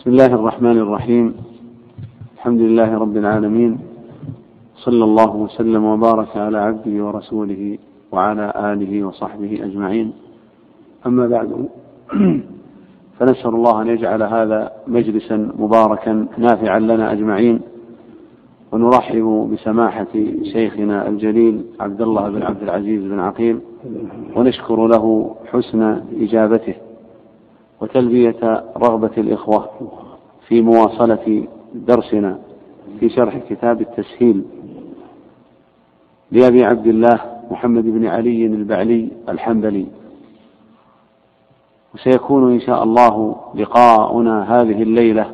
بسم الله الرحمن الرحيم. الحمد لله رب العالمين، صلى الله وسلم وبارك على عبده ورسوله وعلى آله وصحبه أجمعين. أما بعد، فنسأل الله أن يجعل هذا مجلسا مباركا نافعا لنا أجمعين، ونرحب بسماحة شيخنا الجليل عبد الله بن عبد العزيز بن عقيل، ونشكر له حسن إجابته وتلبية رغبة الإخوة في مواصلة درسنا في شرح كتاب التسهيل لأبي عبد الله محمد بن علي البعلي الحنبلي. وسيكون إن شاء الله لقاؤنا هذه الليلة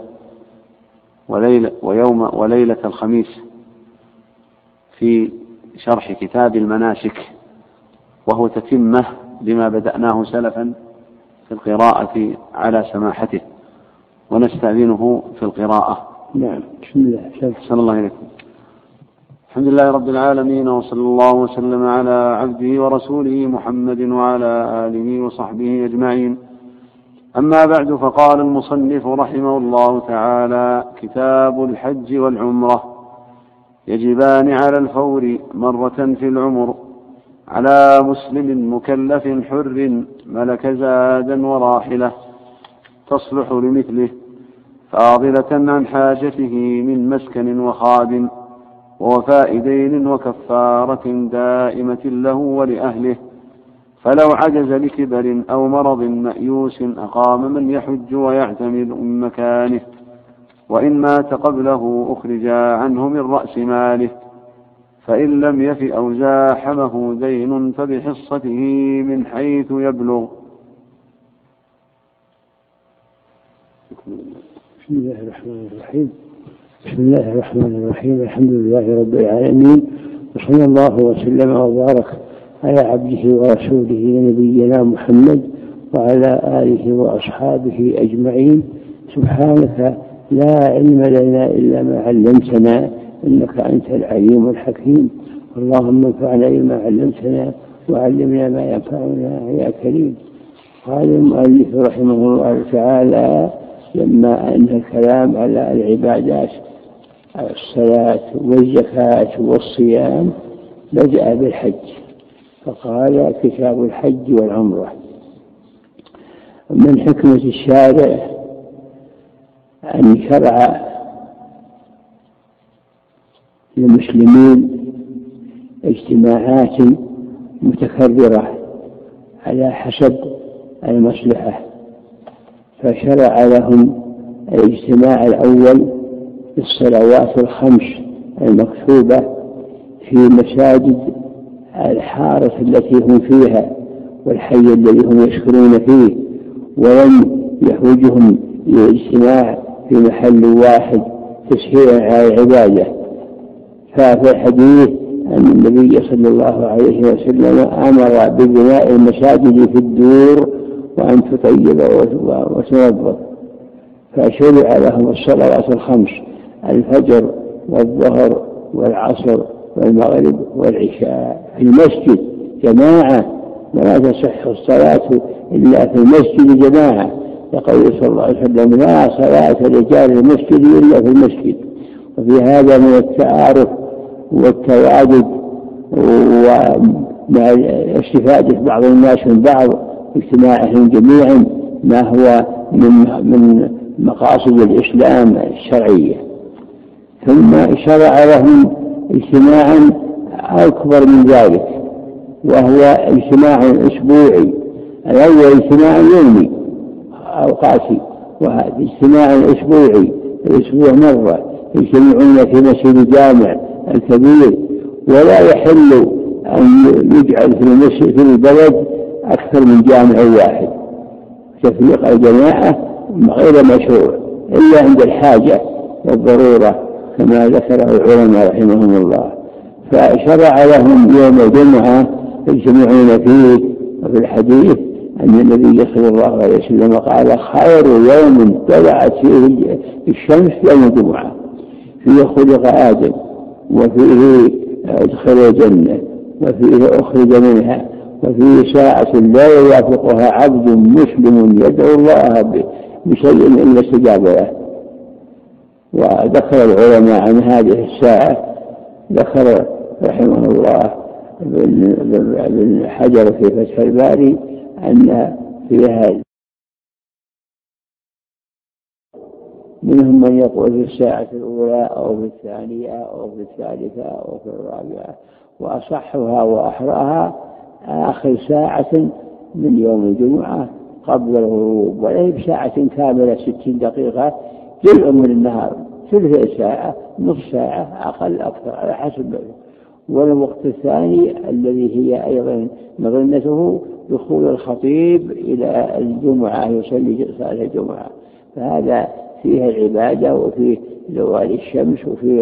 وليلة الخميس في شرح كتاب المناسك، وهو تتمة لما بدأناه سلفا في القراءة على سماحته، ونستأذنه في القراءة. نعم. بسم الله. صلى الله عليكم. الحمد لله رب العالمين، وصلى الله وسلم على عبده ورسوله محمد وعلى آله وصحبه أجمعين. أما بعد، فقال المصنف رحمه الله تعالى: كتاب الحج والعمرة يجبان على الفور مرة في العمر، على مسلم مكلف حر ملك زادا وراحلة تصلح لمثله، فاضلة عن حاجته من مسكن وخاد، ووفاء دين وكفارة دائمة له ولأهله. فلو عجز لكبر أو مرض مأيوس أقام من يحج ويعتمر من مكانه، وإن مات قبله أخرجا عنه من رأس ماله، فإن لم يف أو زاحمه دين فبحصته من حيث يبلغ. بسم الله الرحمن الرحيم. بسم الله الرحمن الرحيم. الحمد لله رب العالمين، وصلى الله وسلم وبارك على عبده ورسوله نبينا محمد وعلى آله وأصحابه أجمعين. سبحانك لا علم لنا إلا ما علمتنا، إنك أنت العليم الحكيم. اللهم انفعنا بما علمتنا وعلمنا ما ينفعنا يا كريم. قال المؤلف رحمه الله تعالى: لما أنهى الكلام على العبادات، الصلاة والزكاة والصيام، بدأ بالحج، فقال: كتاب الحج والعمرة. من حكمة الشارع أن شرع للمسلمين اجتماعات متكررة على حسب المصلحة، فشرع لهم الاجتماع الأول للصلوات الخمس المكتوبة في مساجد الحارة التي هم فيها والحي الذي هم يسكنون فيه، ولم يحوجهم للاجتماع في محل واحد تسهيلا على العبادة. ففي الحديث أن النبي صلى الله عليه وسلم أمر ببناء المساجد في الدور وأن تطيب وتنظف، فشرع لهم الصلوات الخمس: الفجر والظهر والعصر والمغرب والعشاء في المسجد جماعة، ولا تصح الصلاة إلا في المسجد جماعة، يقول صلى الله عليه وسلم: لا صلاة لجار المسجد إلا في المسجد. وفي هذا من التعارف والتواجد ومع الاستفادة بعض الناس من بعض اجتماعهم جميعا ما هو من مقاصد الإسلام الشرعية. ثم شرع لهم اجتماعا أكبر من ذلك، وهو اجتماع أسبوعي. الأول اجتماع يومي أوقاتي، وهذا اجتماع أسبوعي، الأسبوع مرة يجتمعون في مسجد الجامع الكبير، ولا يحل أن يجعل في البلد أكثر من جامع واحد. تفريق الجماعة غير مشروع إلا عند الحاجة والضرورة كما ذكره العلماء رحمهم الله. فشرع لهم يوم الجمعة يجتمعون فيه. وفي الحديث أن النبي صلى الله عليه وسلم قال: خير يوم طلعت فيه الشمس يوم الجمعة، فيه خلق آدم، وفيه ادخل الجنة، وفيه أخرج منها، وفيه ساعة لا يوافقها عبد مسلم يدعو الله بشيء إلا استجاب له. وذكر العلماء عن هذه الساعة، ذكر رحمه الله ابن حجر في فتح الباري أن فيها منهم من يقول في الساعة الأولى أو في الثانية أو في الثالثة أو في الرابعة، وأصحها وأحراها آخر ساعة من يوم الجمعة قبل الغروب، وليس بساعة كاملة 60 دقيقة، جزء من النهار، ثلث ساعة، نصف ساعة، أقل أكثر على حسب. والوقت الثاني الذي هي أيضا مظنته دخول الخطيب إلى الجمعة يصلي صلاة الجمعة، فهذا فيها العبادة وفيه زوال الشمس وفيه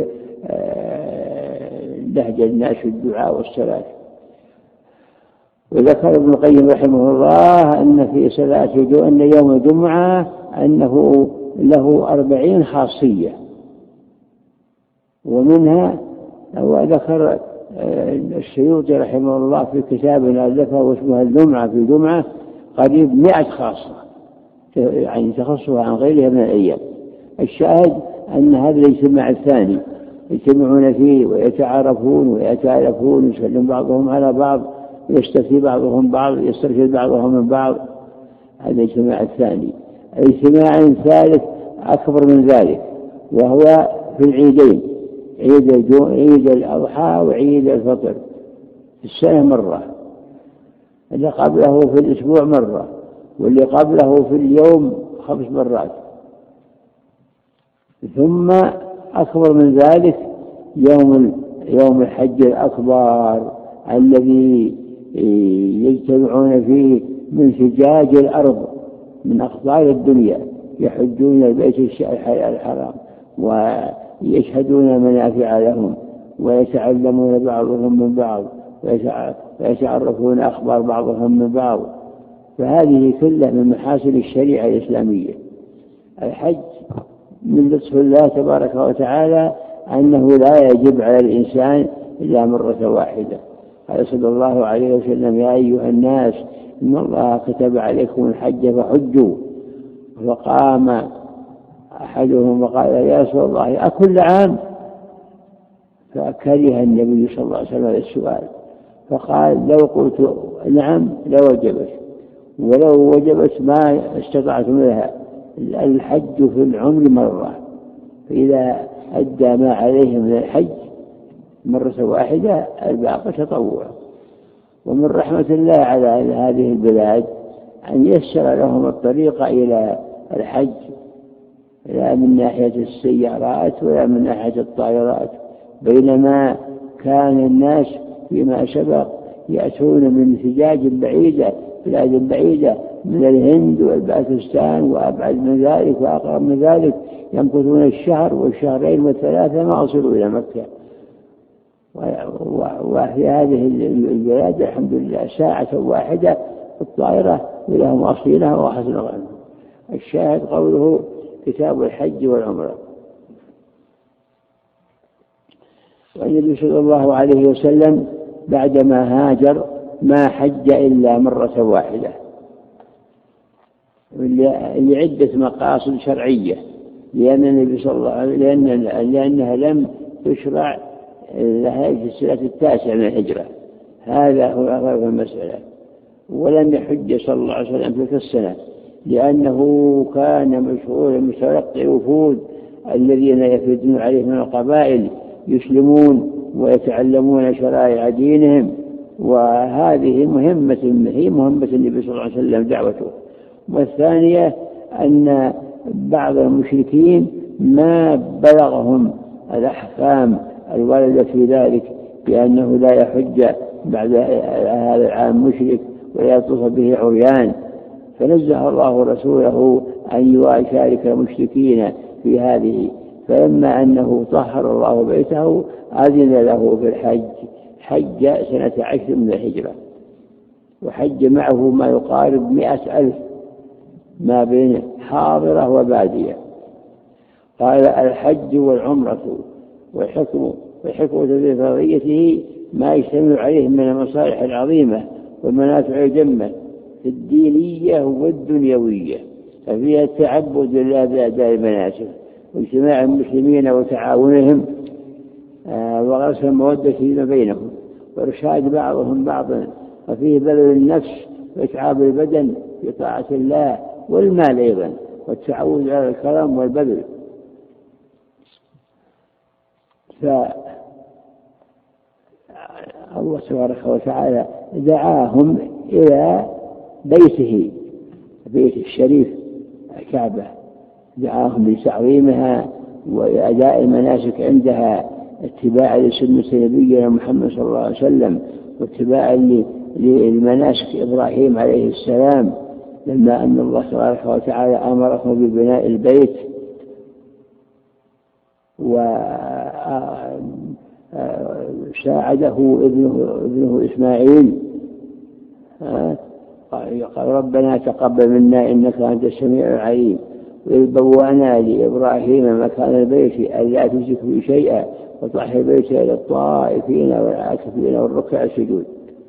لهج الناس الدعاء والصلاة. وذكر ابن القيم رحمه الله أن في صلاة أن يوم الجمعة أنه له 40 خاصية، ومنها وذكر السيوطي رحمه الله في كتاب ألفه واسمه الجمعة في جمعة قريب 100 خاصة، يعني تخصها عن غيرها من الأيام. الشاهد أن هذا الاجتماع الثاني يجتمعون فيه ويتعارفون ويتآلفون، يسلم بعضهم على بعض، يستفتي بعضهم بعض، يسترشد بعضهم من بعض، هذا الاجتماع الثاني. الاجتماع الثالث أكبر من ذلك، وهو في العيدين، عيد الأضحى وعيد الفطر، في السنة مرة، اللي قبله في الأسبوع مرة، واللي قبله في اليوم 5 مرات. ثم أكبر من ذلك يوم الحج الأكبر الذي يجتمعون فيه من فجاج الأرض من أقطار الدنيا، يحجون البيت الحرام ويشهدون منافع لهم ويتعلمون بعضهم من بعض ويتعرفون أخبار بعضهم من بعض، فهذه كلها من محاسن الشريعة الإسلامية. الحج من لطف الله تبارك وتعالى أنه لا يجب على الإنسان إلا مرة واحدة. قال صلى الله عليه وسلم: يا أيها الناس إن الله كتب عليكم الحج فحجوا. فقام أحدهم وقال: يا رسول الله أكل عام؟ فكره النبي صلى الله عليه وسلم السؤال، فقال: لو قلت نعم لوجبت، ولو وجبت ما استطعتم لها. الحج في العمر مرة، فإذا أدى ما عليه من الحج مرة واحدة الباقي تطوع. ومن رحمة الله على هذه البلاد أن يسر لهم الطريق إلى الحج، لا من ناحية السيارات ولا من ناحية الطائرات، بينما كان الناس فيما سبق يأتون من فجاج بعيدة، بلاد بعيدة من الهند والباكستان وأبعد من ذلك وأقرب من ذلك، يمكثون الشهر والشهرين والثلاثة ما وصلوا إلى مكة. وفي هذه البلاد الحمد لله ساعة واحدة الطائرة ولهم أصيلها وحسن غنم. الشاهد قوله كتاب الحج والعمرة. والنبي صلى الله عليه وسلم بعدما هاجر ما حج إلا مرة واحدة لعدة مقاصد شرعية، لأن النبي صلى الله عليه وسلم لأنها لم تشرع لها في السنة 9 من الهجرة، هذا هو غرض المسألة. ولم يحج صلى الله عليه وسلم تلك السنة لأنه كان مشغولا بتلقي وفود الذين يفدون عليه من القبائل يسلمون ويتعلمون شرائع دينهم، وهذه مهمة النبي صلى الله عليه وسلم دعوته. والثانية أن بعض المشركين ما بلغهم الأحكام الواردة في ذلك بأنه لا يحج بعد هذا العام مشرك ويطوف به عريان، فنزه الله رسوله أن يشارك المشركين في هذه. فلما أنه طهر الله بيته أذن له في الحج، حج سنة 10 من الهجرة، وحج معه ما يقارب 100,000 ما بين حاضرة وبادية. قال: الحج والعمرة والحكمة في فرضيته ما يشتمل عليه من المصالح العظيمة والمنافع الجمة في الدينية والدنيوية، ففيها التعبد لله بأداء المناسك، واجتماع المسلمين وتعاونهم وغرس المودة فيما بينهم وإرشاد بعضهم بعضا، وفيه بذل النفس وإتعاب البدن في طاعة الله والمال أيضا، والتعود على الكرم والبذل. فالله تبارك وتعالى دعاهم إلى بيته، بيت الشريف الكعبة، دعاهم لتعظيمها وأداء المناسك عندها، اتباعا لسنة نبينا محمد صلى الله عليه وسلم، واتباعا للمناسك إبراهيم عليه السلام لما أن الله تبارك وتعالى أمره ببناء البيت وساعده ابنه إسماعيل. قال ربنا تقبل منا إنك أنت السميع العليم، وإذ بوأنا لإبراهيم مكان البيت ألا تشرك بي شيئا وطهر البيت إلى الطائفين والعاكفين والركع السجود.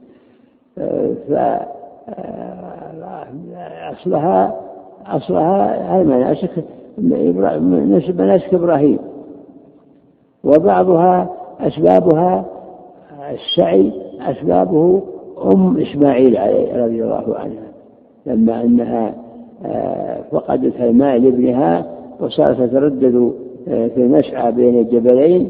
أصلها المناسك مناسك إبراهيم، وبعضها أسبابها السعي، أسبابه إسماعيل رضي الله عنها لما أنها فقدت الماء لابنها وصارت تتردد في المسعى بين الجبلين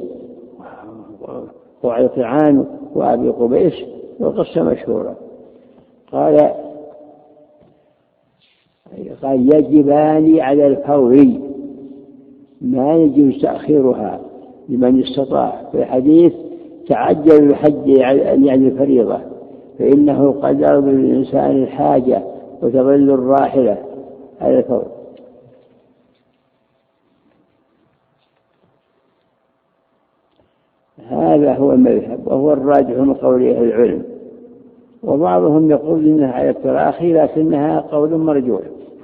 وعيطعان وأبي قبيس، والقصة مشهورة. قال يجبان على الفور ما يجوز تأخيرها لمن استطاع. في الحديث تعجل الحج يعني الفريضة، فإنه قد يرضي للإنسان الحاجة وتظل الراحلة على الفور. هذا هو المذهب وهو الراجح من قول أهل العلم، وبعضهم يقول إنها على التراخي لكنها قول مرجوح.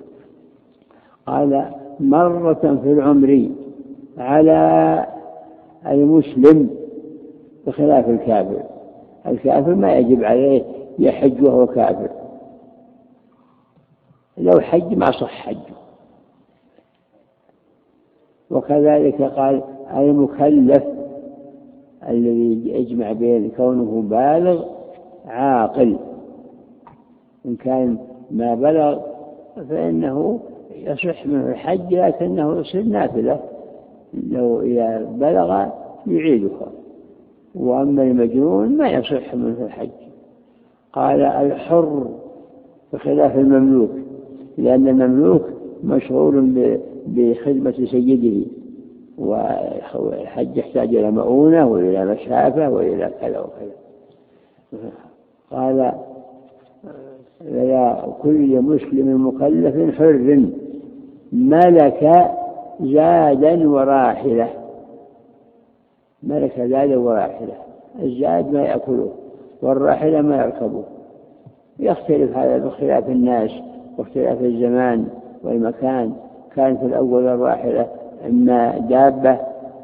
قال مرة في العمر على المسلم بخلاف الكافر، الكافر ما يجب عليه يحج وهو كافر، لو حج ما صح حجه. وكذلك قال المكلف الذي يجمع بين كونه بالغ عاقل، إن كان ما بلغ فإنه يصح منه الحج لكنه يصير نافلة، لو إذا بلغ يعيدها. وأما المجنون ما يصح منه الحج. قال الحر بخلاف المملوك، لأن المملوك مشغول بخدمة سيده، والحج يحتاج إلى مؤونة وإلى مشافة وإلى كذا وكذا. قال يا كل مسلم مكلف حر ملك زادا وراحلة، ملك زادا وراحلة، الزاد ما يأكله والراحلة ما يركبه. يختلف هذا باختلاف الناس واختلاف الزمان والمكان. كان في الأول الراحلة إما دابة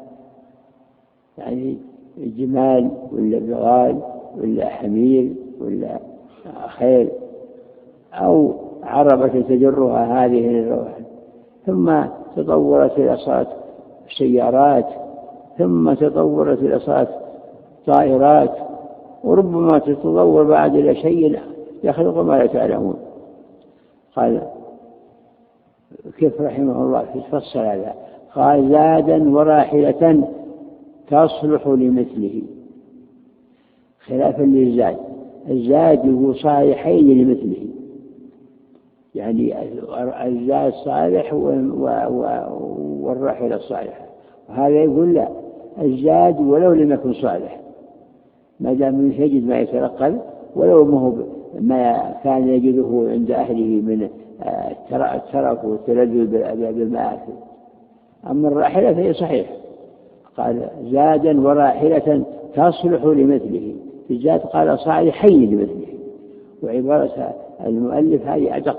يعني جمال ولا بغال ولا حمير ولا خيل، أو عربة تجرها هذه الروح، ثم تطورت إلى صارت سيارات، ثم تطورت إلى صارت طائرات، وربما تتطور بعد إلى شيء يخلق ما لا تعلمون. قال كيف رحمه الله تفصل هذا؟ قال زادا وراحلة تصلح لمثله، خلافا للزاد. الزاد هو صالحين لمثله، يعني الزاد صالح والراحلة صالحة. وهذا يقول لا، الزاد ولو لم يكن صالح ما دام يجد ما يترقب، ولو ما كان يجده عند أهله من الترف والتلذذ بالمآكل. أما الراحلة فهي صحيح. قال زادا وراحلة تصلح لمثله، في الزاد قال صالحين لمثله، وعبارة المؤلف هذه أدق.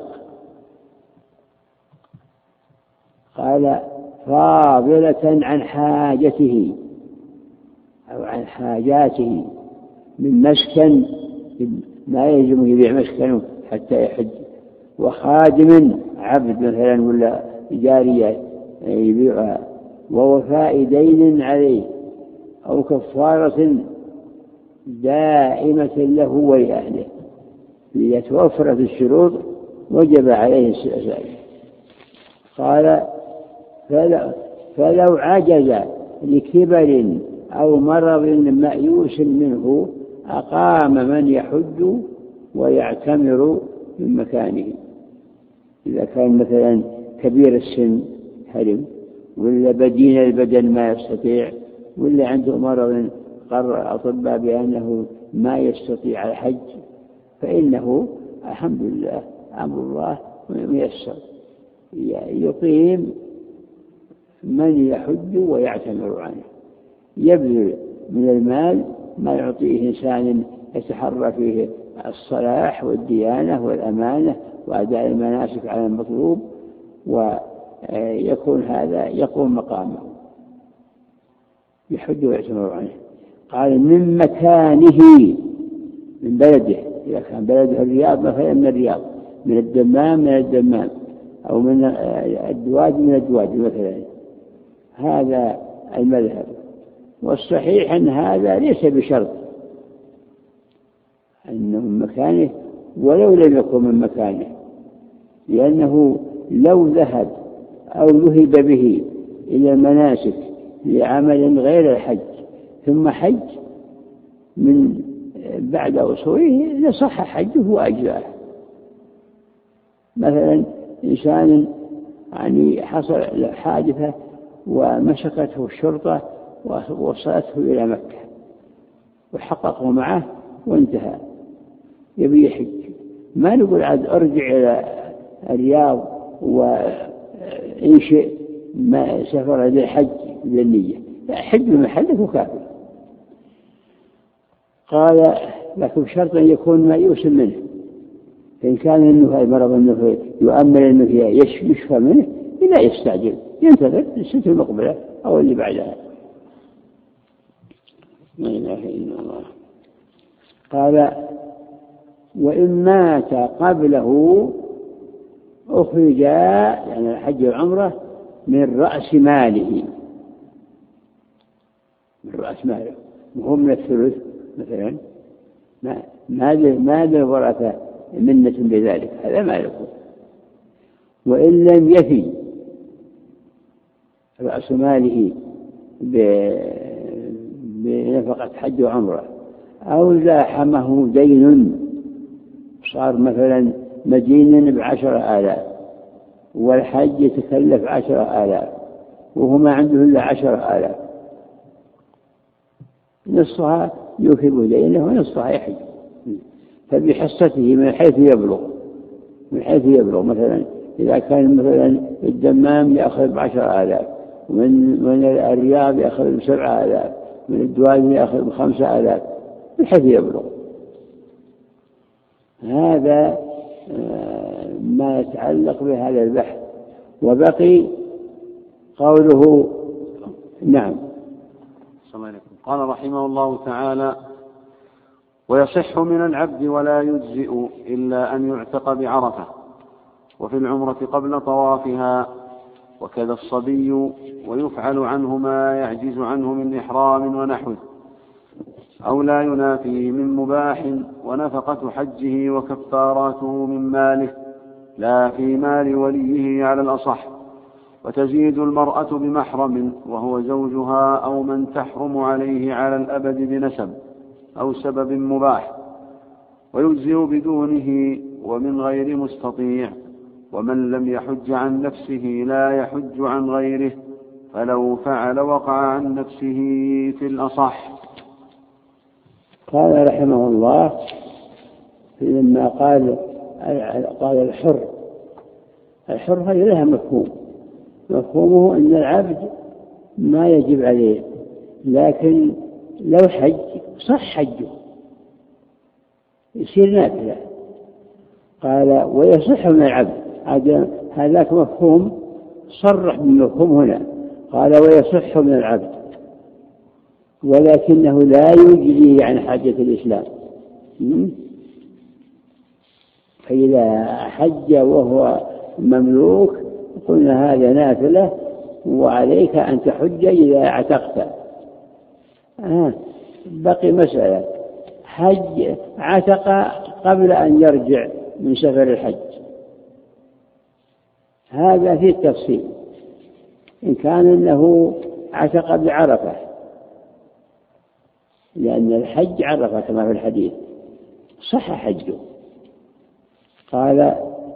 قال فاضلة عن حاجته أو عن حاجاته من مسكن ما يلزم يبيع مسكنه حتى يحج، وخادم عبد مثلا ولا جارية يبيعها، ووفاء دين عليه أو كفارة دائمة له ولأهله. إذا توفرت الشروط وجب عليه السائل. قال فلو عجز لكبر أو مرض مأيوس منه أقام من يحج ويعتمر من مكانه. إذا كان مثلا كبير السن هرم، ولا بدين البدن ما يستطيع، ولا عنده مرض قرر الأطباء بأنه ما يستطيع الحج، فإنه الحمد لله أمر الله ميسر، يقيم من يحج ويعتمر عنه، يبذل من المال ما يعطيه إنسان يتحرى فيه الصلاح والديانة والأمانة وأداء المناسك على المطلوب، ويكون هذا يقوم مقامه يحج ويعتمر عنه. قال من مكانه، من بلده، إذا كان بلده الرياض مثلا من الرياض، من الدمام من الدمام، أو من الدواد من الدواد مثلا، هذا المذهب. والصحيح أن هذا ليس بشرط أنه من مكانه ولو لم يكن من مكانه، لأنه لو ذهب أو ذهب به إلى المناسك لعمل غير الحج ثم حج من بعد وصوله لصح حجه وأجزاه. مثلا إنسان يعني حصل حادثة ومسكته الشرطة ووصلته إلى مكة وحققوا معه وانتهى، يبي يحج، ما نقول عاد أرجع إلى الرياض وإنشئ ما سفر للحج للنية، لا، حج بمحلك وكافر. قال لكن شرط أن يكون مأيوس منه، فإن كان إنه المرض أنه يؤمل أنه يشفى منه لا يستعجل، ينتظر السنة المقبلة أو اللي بعدها. لا إله إلا الله. قال وإن مات قبله أخرج، يعني الحج والعمرة، من رأس ماله، من رأس ماله، وهو من الثلث مثلا، ما للورثة منة بذلك، هذا ما يكون. وإن لم يفي رأس ماله بنفقة حج وعمرة، أو لاحمه دين، صار مثلا مدين ب10,000 والحج يتكلف 10,000 وهو ما عنده إلا 10,000، نصفها يوفي دينه ونصفها يحج، فبحصته من حيث يبلغ. مثلا إذا كان مثلا الدمام يأخذ 10,000، ومن الرياض يأخذ 7,000، من الدوال يأخذ 5,000، بحيث يبلغ. هذا ما يتعلق بهذا البحث. وبقي قوله. نعم. قال رحمه الله تعالى: ويصح من العبد ولا يجزئ إلا أن يعتق بعرفة، وفي العمرة قبل طوافها، وكذا الصبي، ويفعل عنه ما يعجز عنه من إحرام ونحوه، أو لا ينافيه من مباح، ونفقة حجه وكفاراته من ماله لا في مال وليه على الأصح. وتزيد المرأة بمحرم وهو زوجها أو من تحرم عليه على الأبد بنسب أو سبب مباح، ويجزئ بدونه ومن غير مستطيع. ومن لم يحج عن نفسه لا يحج عن غيره، فلو فعل وقع عن نفسه في الأصح. قال رحمه الله لما قال الحر هذه لها مفهومه أن العبد ما يجب عليه، لكن لو حج صح حجه يصير نافلة. قال ويصح من العبد، هذاك مفهوم صرح بالمفهوم هنا. قال ويصح من العبد ولكنه لا يجزي عن حاجة الإسلام. فإذا حج وهو مملوك قلنا هذا نافلة وعليك أن تحج إذا اعتقت. بقي مسألة، حج عتق قبل أن يرجع من سفر الحج، هذا فيه التفصيل. إن كان إنه عتق بعرفة، لأن الحج عرفة كما في الحديث، صح حجه. قال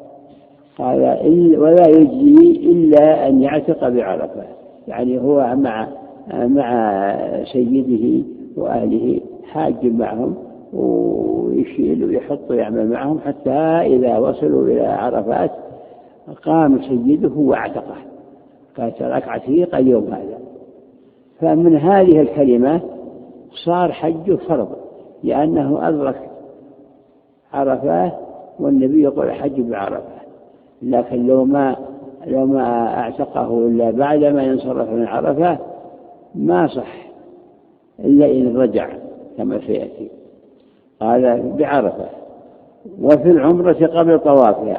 ولا يجزي إلا أن يعتق بعرفة، يعني هو مع سيده وأهله حاج معهم، ويشيل ويحط ويعمل معهم حتى إذا وصلوا إلى عرفات قام سيده واعتقه، قال تراك عتيق اليوم هذا. فمن هذه الكلمة صار حجه فرض، لأنه أدرك عرفات، والنبي يقول حج بعرفة. لكن لو ما اعتقه إلا بعدما ينصرف من عرفة ما صح إلا إن رجع كما سيأتي. قال بعرفة. وفي العمرة قبل طوافها،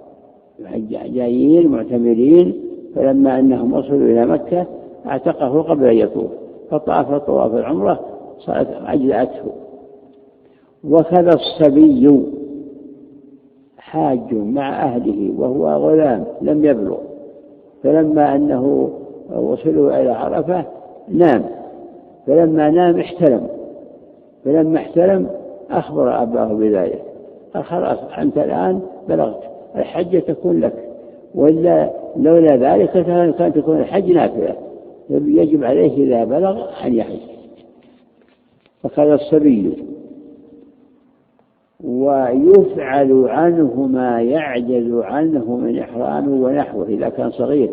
جايين معتمرين، فلما أنهم وصلوا إلى مكة اعتقه قبل أن يطوف، فطاف طواف العمرة صارت أجزأته. وكذا الصبي حاج مع أهله وهو غلام لم يبلغ، فلما أنه وصلوا إلى عرفة نام، فلما نام احتلم، فلما احتلم أخبر أباه بذلك، قال خلاص أنت الآن بلغت، الحجة تكون لك، وإلا لولا ذلك كانت تكون الحج نافلة، يجب عليه إذا بلغ أن يحج. فكذا الصبي. ويفعل عنه ما يعجز عنه من إحرام ونحوه إذا كان صغير.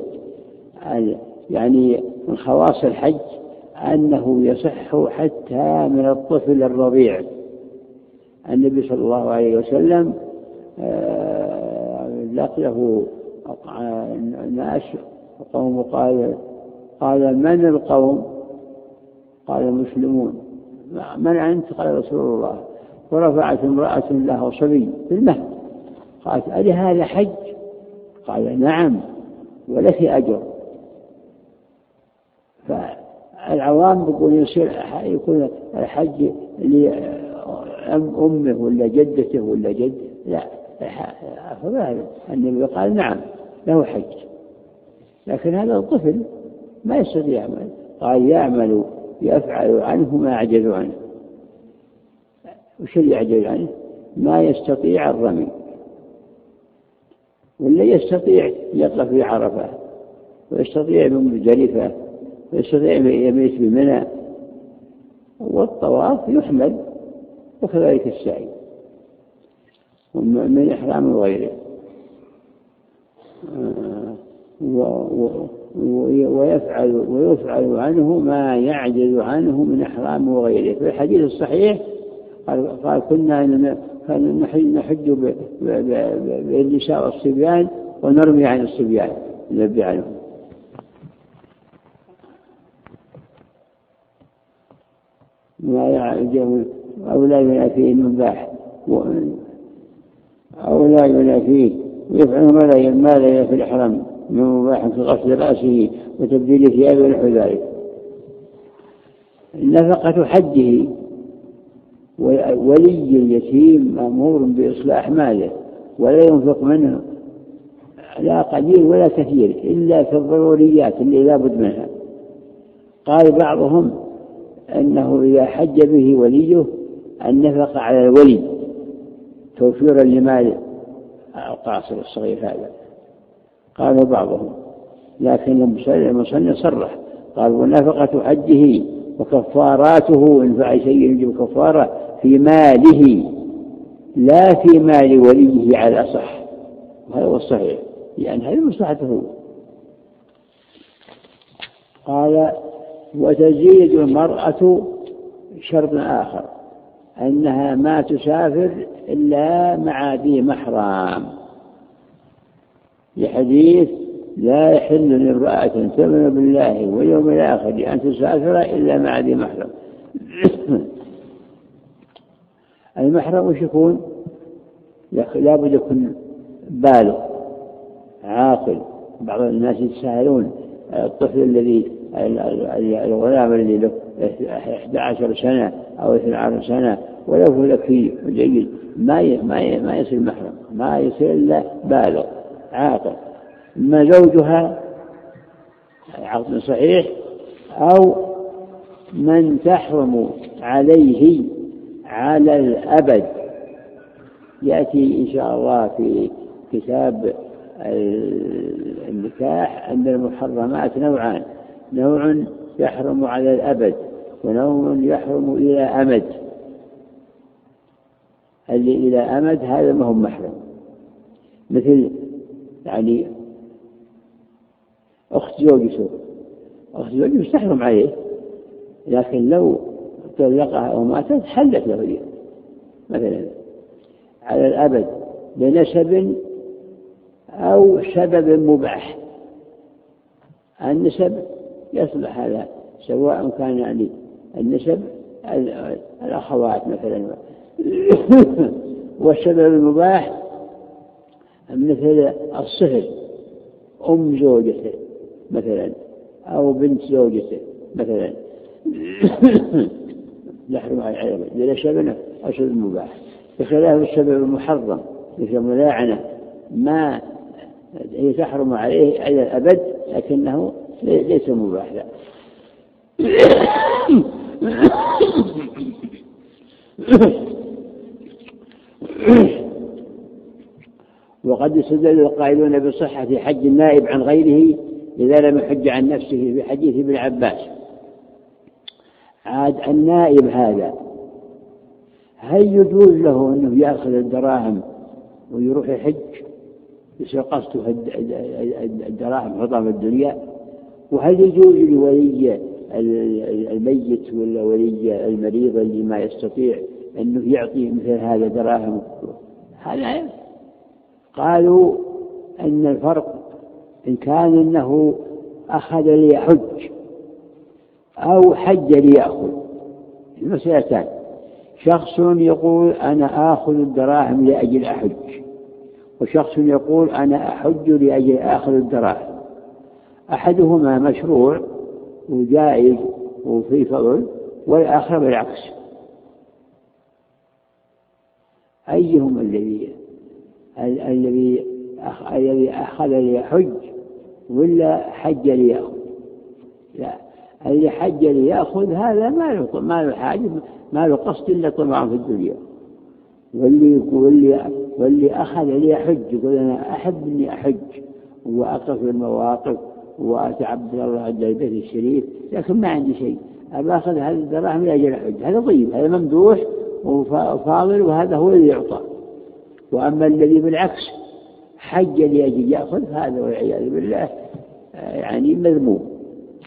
يعني من خواص الحج أنه يصح حتى من الطفل الرضيع. النبي صلى الله عليه وسلم لقيه ناس وقوم، قال من القوم؟ قال المسلمون. من أنت؟ قال رسول الله. ورفعت امرأة لها صبي في المهد، قالت ألي هذا حج؟ قال نعم ولك أجر. فالعوام يقول يكون الحج لأمه ولا جدته ولا جد، لا، النبي قال نعم له حج، لكن هذا الطفل ما يستطيع يعمل، قال يفعل عنه ما يعجز عنه. وش اللي يعجز عنه؟ ما يستطيع الرمي، ولا يستطيع يقف في عرفة، ويستطيع بمزدلفة، ويستطيع يبيت بمنى، والطواف يحمل، وكذلك السعي من إحرام وغيره. ويفعل عنه ما يعجز عنه من إحرام وغيره. في الحديث الصحيح قال كنا نحج بالنساء والصبيان ونرمي عن الصبيان ننبه عنهم. ما يعجز أو لا ينافيه المباح أو لا ينافيه، ويفعل ما لا في الإحرام من مباح كغسل رأسه وتبديل ثيابه ونحو ذلك. نفقة حجه. ولي اليتيم مأمور بإصلاح ماله، ولا ينفق منه لا قليل ولا كثير إلا في الضروريات اللي لا بد منها. قال بعضهم أنه إذا حج به وليه النفقة على الولي توفيرا لمال القاصر الصغير هذا، قالوا بعضهم، لكن المصنف صرح قال ونفقة حجه وكفاراته إن فعل شيء يجب كفارة في ماله لا في مال وليه على الأصح، وهذا هو الصحيح لأن هذه مصلحته. قال وتزيد المرأة شرط آخر أنها ما تسافر إلا مع ذي محرم، لحديث لا يحل لامرأة تؤمن بالله واليوم الآخر أن تسافر إلا مع ذي محرم. المحرم وش يكون؟ لا بد يكون بالغ عاقل. بعض الناس يتساهلون الطفل الذي الغلام الذي له 11 سنة أو 12 سنة ولو ذكي جيد ما يصير محرم، ما يصير إلا بالغ عاقل، إما زوجها عقد صحيح أو من تحرم عليه على الأبد. يأتي إن شاء الله في كتاب النكاح أن المحرمات نوعان: نوع يحرم على الأبد ونوع يحرم إلى أمد. اللي إلى أمد هذا ما هو محرم، مثل يعني أخت زوجته تحرم عليه، لكن لو طلقها أو ماتت حلت له مثلا على الأبد لنسب أو سبب مباح. النسب يصلح هذا سواء كان يعني النسب الأخوات مثلا والسبب المباح مثل الصهر أم زوجته مثلا أو بنت زوجته مثلا يحرم على العلم لسبب أو سبب مباح، بخلاف السبب المحرم مثل الملاعنة ما هي تحرم عليه على الأبد لكنه ليس مباح لا. وقد يستدل القائلون بصحة حج النائب عن غيره إذا لم يحج عن نفسه في حديث ابن عباس. عاد النائب هذا هل يجوز له أنه يأخذ الدراهم ويروح يحج يصير قصده الدراهم حطام الدنيا؟ وهل يجوز لولي الميت ولا ولي المريض اللي ما يستطيع أنه يعطي مثل هذا دراهم؟ هذا قالوا أن الفرق إن كان أنه أخذ ليحج أو حج ليأخذ. المسألتان: شخص يقول أنا آخذ الدراهم لأجل أحج، وشخص يقول أنا أحج لأجل آخذ الدراهم. أحدهما مشروع وجائز وفي فضل، والآخر بالعكس. أيهم الذي أخذ ليحج ولا حج ليأخذ؟ لا، اللي حج ليأخذ هذا ما له حاجة، ما له قصد إلا طمعا في الدنيا. واللي أخذ ليحج يقول أنا أحب إني أحج وأقف المواقف وأتعبد الله عند البيت الشريف، لكن ما عندي شيء، أبى أخذ هذه الدراهم لأجل الحج. هذا طيب، هذا ممدوح وفاضل، وهذا هو اللي يعطى. وأما الذي بالعكس حج لأجل يأخذ، هذا والعياذ بالله يعني مذموم.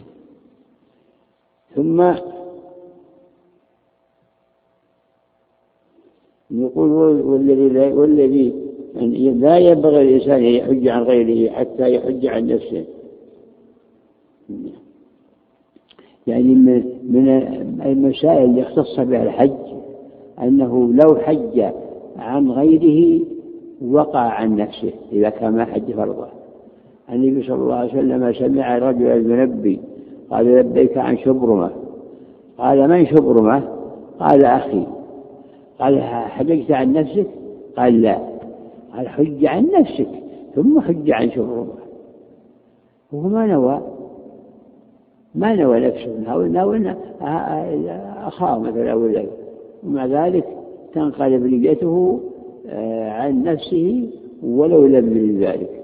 ثم يقول والذي لا ينبغي الإنسان أن يحج عن غيره حتى يحج عن نفسه. يعني من المسائل اللي اختص بها الحج أنه لو حج عن غيره وقع عن نفسه إذا كان ما حج فرضه. النبي صلى الله عليه وسلم سمع رجلا ينبي قال لبيك عن شبرمة، قال من شبرمة؟ قال أخي. قال حججت عن نفسك؟ قال لا. قال حج عن نفسك ثم حج عن شبرمة. وهو ما نوى نفسه، نوى أخاه مثلا أولا، ومع ذلك تنقلب نيته عن نفسه ولو لم يرد ذلك.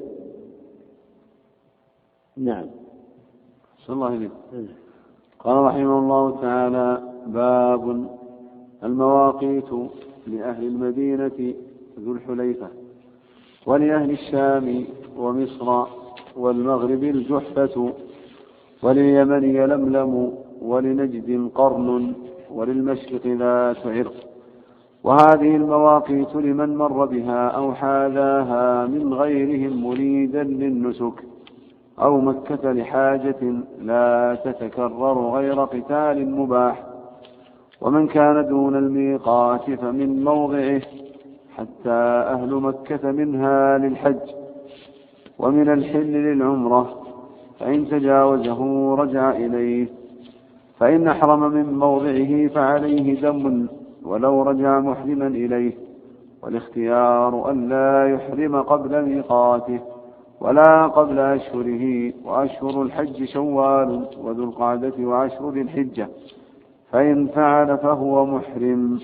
نعم. صلى الله عليه وسلم. قال رحمه الله تعالى: باب المواقيت لأهل المدينة ذو الحليفة، ولأهل الشام ومصر والمغرب الجحفة، ولليمن يلملم، ولنجد قرن، وللمشرق ذات عرق. وهذه المواقيت لمن مر بها أو حاذاها من غيرهم مريدا للنسك أو مكة لحاجة لا تتكرر غير قتال مباح. ومن كان دون الميقات فمن موضعه حتى أهل مكة منها للحج، ومن الحل للعمرة، فإن تجاوزه رجع إليه، فإن أحرم من موضعه فعليه دم ولو رجع محرما إليه. والاختيار أن لا يحرم قبل ميقاته ولا قبل أشهره، وأشهر الحج شوال وذو القعدة وعشر ذي الحجة، فإن فعل فهو محرم.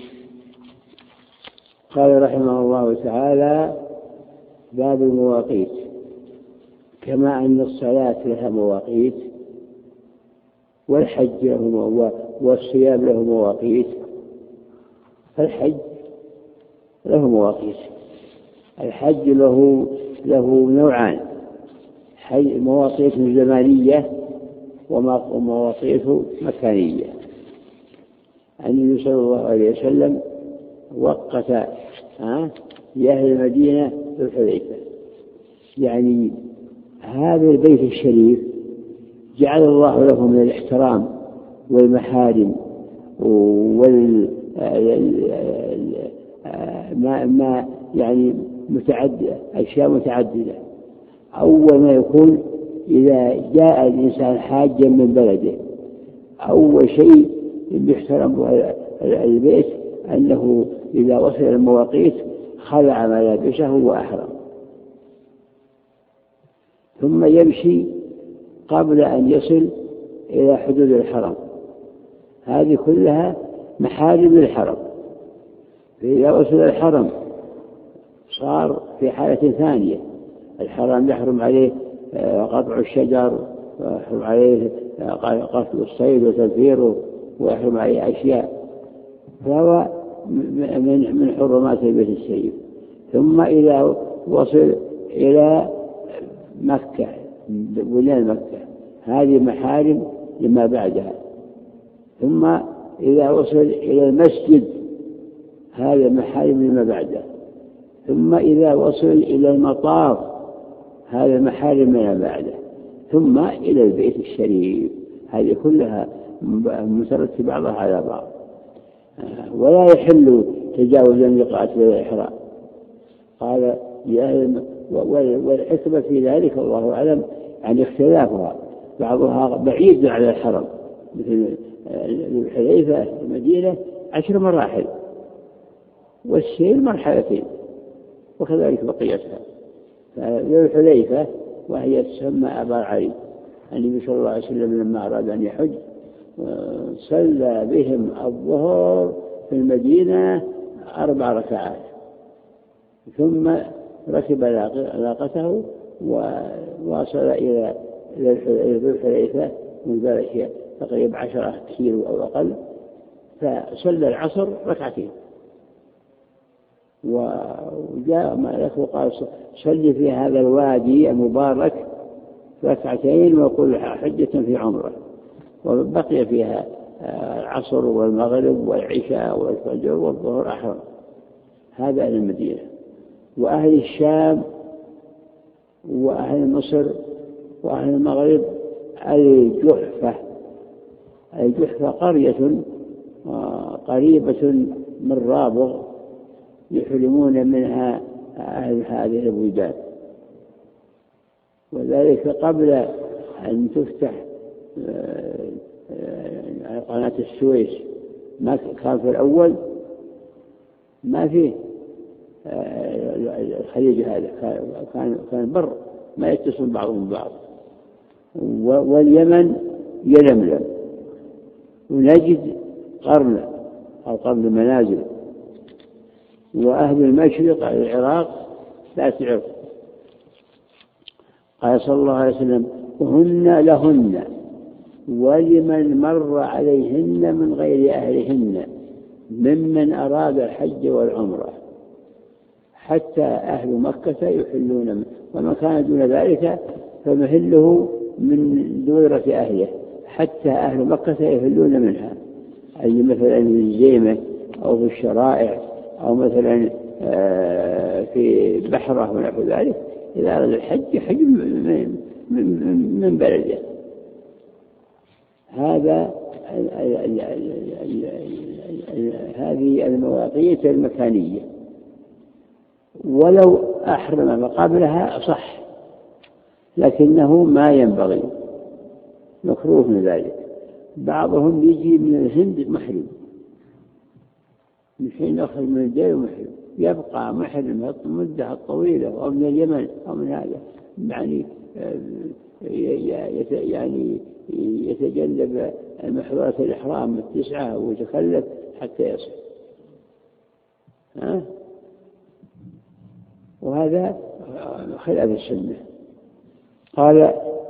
قال رحمه الله تعالى: باب المواقيت. كما أن الصلاة لها مواقيت والحج والصيام له مواقيت، فالحج له مواقيت. الحج له نوعان: مواقيت زمانية ومواقيت مكانية. النبي صلى الله عليه وسلم وقت لأهل المدينة ذو الحليفة، يعني هذا البيت الشريف جعل الله له من الاحترام والمحارم ما يعني أشياء متعددة. أول ما يكون إذا جاء الإنسان حاجا من بلده، أول شيء يحترم البيت أنه إذا وصل المواقيت خلع ملابسه وأحرم، ثم يمشي قبل أن يصل إلى حدود الحرم. هذه كلها محارم الحرم. فإذا وصل الحرم صار في حالة ثانية. الحرم يحرم عليه قطع الشجر، ويحرم عليه قتل الصيد وتنفيره، ويحرم عليه أشياء، فهو من حرمات البيت الشريف. ثم إذا وصل إلى مكة، بلاد مكة، هذه محارم لما بعدها. ثم إذا وصل إلى المسجد، هذا محارم لما بعده. ثم إذا وصل إلى المطاف، هذا محارم لما بعده. ثم إلى البيت الشريف. هذه كلها مترتبة بعضها على بعض. ولا يحل تجاوز الميقات والإحرام. قال والحكمة في ذلك الله أعلم عن اختلافها، بعضها بعيد على الحرم مثل الحليفة المدينة 10 مراحل، والسير مرحلتين، وكذلك بقيتها. فالحليفة وهي تسمى أبا علي، النبي صلى الله عليه وسلم لما أراد أن يحج صلى بهم الظهر في المدينة 4 ركعات، ثم ركب ناقته وواصل إلى الحليفة من ذلك تقريبا 10 كيلو أو أقل، فصلى العصر 2 ركعتين. وجاء مالك وقال: صلي في هذا الوادي المبارك 2 ركعتين وقل حجة في عمره. وبقي فيها العصر والمغرب والعشاء والفجر والظهر أحرم. هذا أهل المدينة. وأهل الشام وأهل مصر وأهل المغرب الجحفة قرية قريبة من رابغ، يحرمون منها أهل هذه البلدان. وذلك قبل أن تفتح قناة السويس. ما كان في الأول ما فيه الخليج هذا، كان بر ما يتصل بعضهم ببعض. واليمن يلملم، ونجد قرن أو قرن منازل. وأهل المشرق العراق لا تعرف. قال صلى الله عليه وسلم: وهن لهن ولمن مر عليهن من غير أهلهن ممن أراد الحج والعمرة، حتى أهل مكة يحلون، وما كان دون ذلك فمحله من دورة أهله، حتى أهل مكة يحلون منها، أي مثلا الزيمة أو في الشرائع أو مثلا في بحرة ونحو ذلك. إذا أراد الحج حج من بلده. هذه المواقيت المكانية. ولو أحرم قبلها صح، لكنه ما ينبغي مكروه من ذلك. بعضهم يجي من الهند محرم، من حين يخرج من الدير محرم، يبقى محرم المدة الطويلة، أو من اليمن أو من هذا، يعني يتجنب محظورات الإحرام 9 ويتكلف حتى يصل. وهذا خلاف السنة. قال: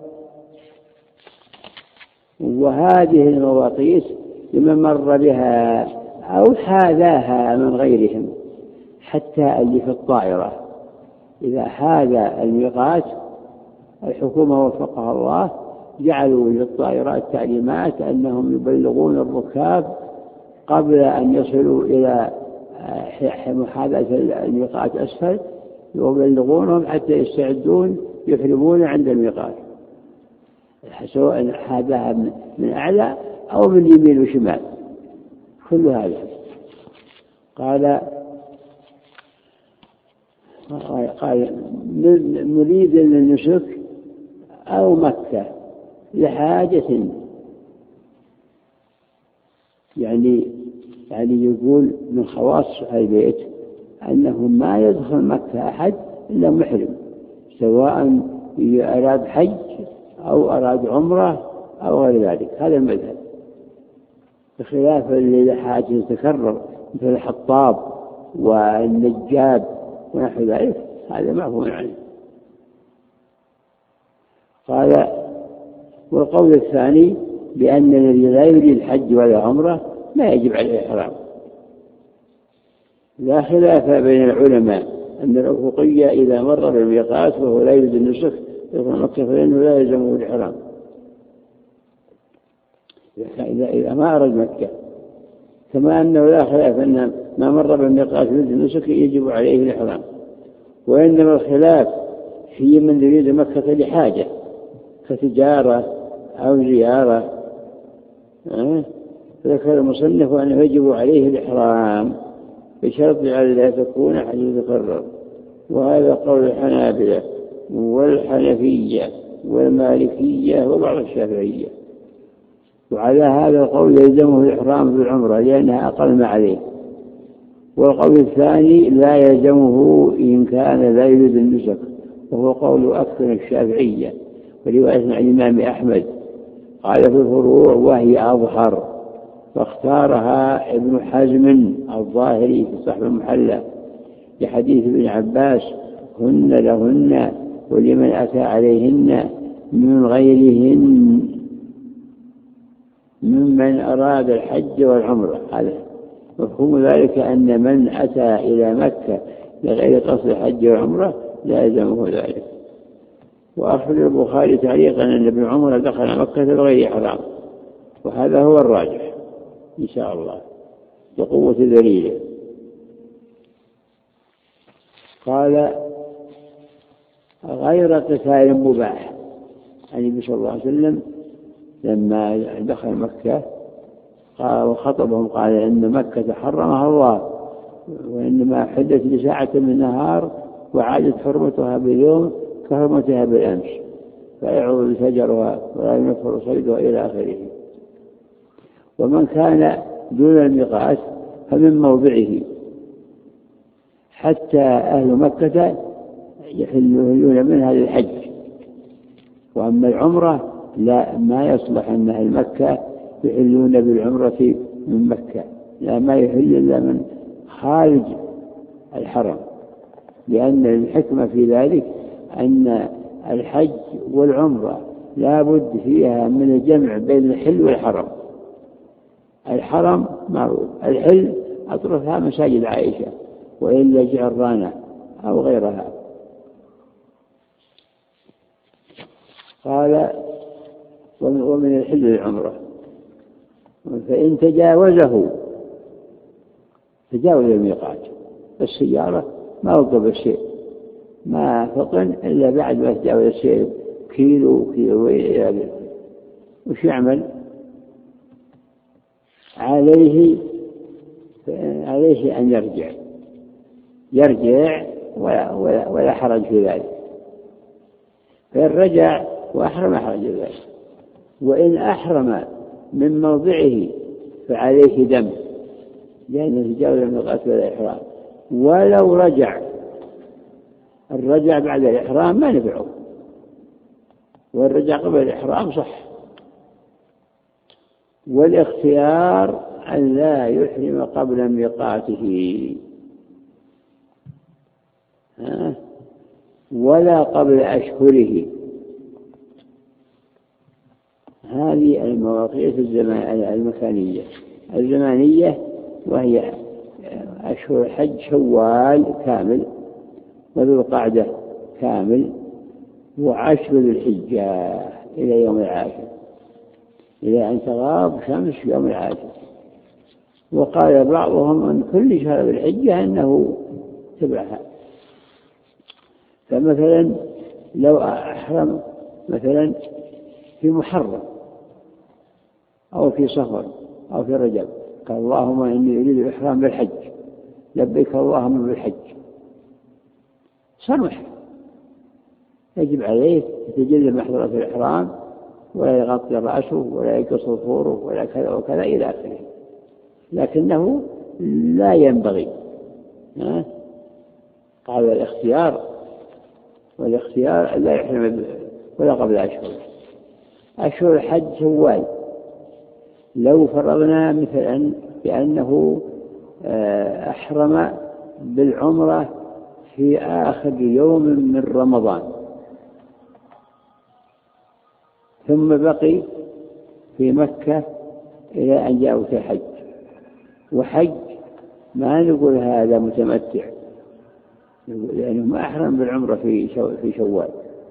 وهذه المواقيت لمن مر بها أو حاذاها من غيرهم، حتى اللي في الطائرة إذا حاذى الميقات الحكومة وفقها الله جعلوا للطائرات تعليمات أنهم يبلغون الركاب قبل أن يصلوا إلى محاذاة الميقات أسفل، يبلغونهم حتى يستعدون يحرمون عند الميقات، سواء حاذاها من أعلى أو من يمين وشمال، كل هذا. قال نريد للنسك أو مكة لحاجة، يعني يقول من خواص البيت أنه ما يدخل مكة أحد إلا محرم، سواء أراد حج أو أراد عمرة أو غير ذلك. هذا المذهب، بخلاف اللي لحاجة تكرر مثل الحطاب والنجاب ونحو ذلك، هذا معفو عنه. قال: والقول الثاني بأن الذي لا يريد الحج ولا عمرة لا يجب عليه الإحرام. لا خلاف بين العلماء أن الأفقية إذا مر بالميقات وهو لا يريد النسك يدخل مكة فإنه لا يلزمه الإحرام إذا ما أراد مكة، كما أنه لا خلاف أن ما مر بالميقات يريد النسك يجب عليه الإحرام. وإنما الخلاف في من يريد مكة لحاجة كتجارة أو زيارة، ذكر المصنف أنه يجب عليه الإحرام بشرط أن لا تكون حديث قرر. وهذا قول الحنابلة والحنفية والمالكية وبعض الشافعية. وعلى هذا القول يلزمه الإحرام بالعمرة لأنها أقل ما عليه. والقول الثاني لا يلزمه إن كان لا يريد النسك، وهو قول أكثر الشافعية ورواية عن الإمام أحمد قال في الفروع وهي أظهر، فاختارها ابن حزم الظاهري في صحب المحلى لحديث ابن عباس: هن لهن ولمن أتى عليهن من غيرهن ممن أراد الحج والعمرة. هذا مفهوم ذلك أن من أتى إلى مكة لغير قصد الحج والعمرة لا يلزمه ذلك. وأخبر البخاري تعليقا أن ابن عمر دخل مكة بغير إحرام، وهذا هو الراجح إن شاء الله بقوة دليله. قال: غير قتال مباح. النبي صلى الله عليه وسلم لما دخل مكة قال وخطبهم قال إن مكة حرمها الله، وإنما حدث لساعة من النهار وعادت حرمتها باليوم كحرمتها بالأمس، فيعود شجرها ولا ينفر صيدها إلى آخره. ومن كان دون الميقات فمن موضعه حتى أهل مكة يحلون منها للحج. وأما العمرة لا، ما يصلح أن أهل مكة يحلون بالعمرة من مكة، لا، ما يحل إلا من خارج الحرم، لأن الحكمة في ذلك أن الحج والعمرة لا بد فيها من الجمع بين الحل والحرم. الحرم معروف، الحل أطرفها مساجد عائشة وإلا جعرانة أو غيرها. قال: ومن الحل العمرة، فإن تجاوز الميقات السيارة ما وقف الشيء، ما فطن إلا بعد ما تجاوز الشيء كيلو إلى وش يعمل؟ عليه أن يرجع ولا حرج في ذلك، فإن رجع وأحرم حرج ذلك. وإن أحرم من موضعه فعليه دم، لأنه تجاوز الميقات بالإحرام. ولو رجع، الرجع بعد الإحرام ما نفعه، والرجع قبل الإحرام صح. والاختيار أن لا يحرم قبل ميقاته ولا قبل أشهره. هذه المواقيت المكانية الزمانية، وهي أشهر الحج شوال كامل، وذو القعدة كامل، وعشر ذي الحجة إلى يوم العاشر، إلى أن تغاب شمس يوم العاشر. وقال بعضهم أن كل شهر بالحجة أنه تبعها. فمثلا لو أحرم مثلا في محرم أو في صفر أو في رجب، قال اللهم إني أريد الإحرام بالحج، لبيك اللهم بالحج، صار محرم، يجب عليه يتجنب محظورات الإحرام، ولا يغطي رأسه ولا يقص ظهوره ولا كذا وكذا إلى آخره. لكنه لا ينبغي قال والاختيار لا يحرم ولا قبل أشهر الحج شوال. لو فرضنا مثلا بأنه أحرم بالعمرة في آخر يوم من رمضان، ثم بقي في مكة إلى أن جاء في الحج، وحج ما نقول هذا متمتع، لأنه ما أحرم بالعمرة في شوال.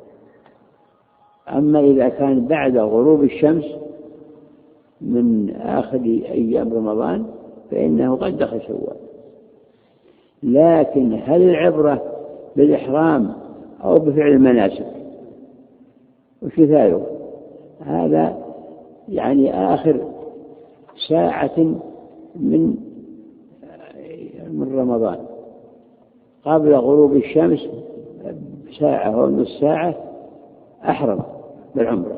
أما إذا كان بعد غروب الشمس من آخر أيام رمضان فإنه قد دخل شوال. لكن هل العبرة بالإحرام أو بفعل المناسك؟ وكذلك هذا يعني آخر ساعة من رمضان قبل غروب الشمس ساعة أو نصف ساعة أحرم بالعمرة،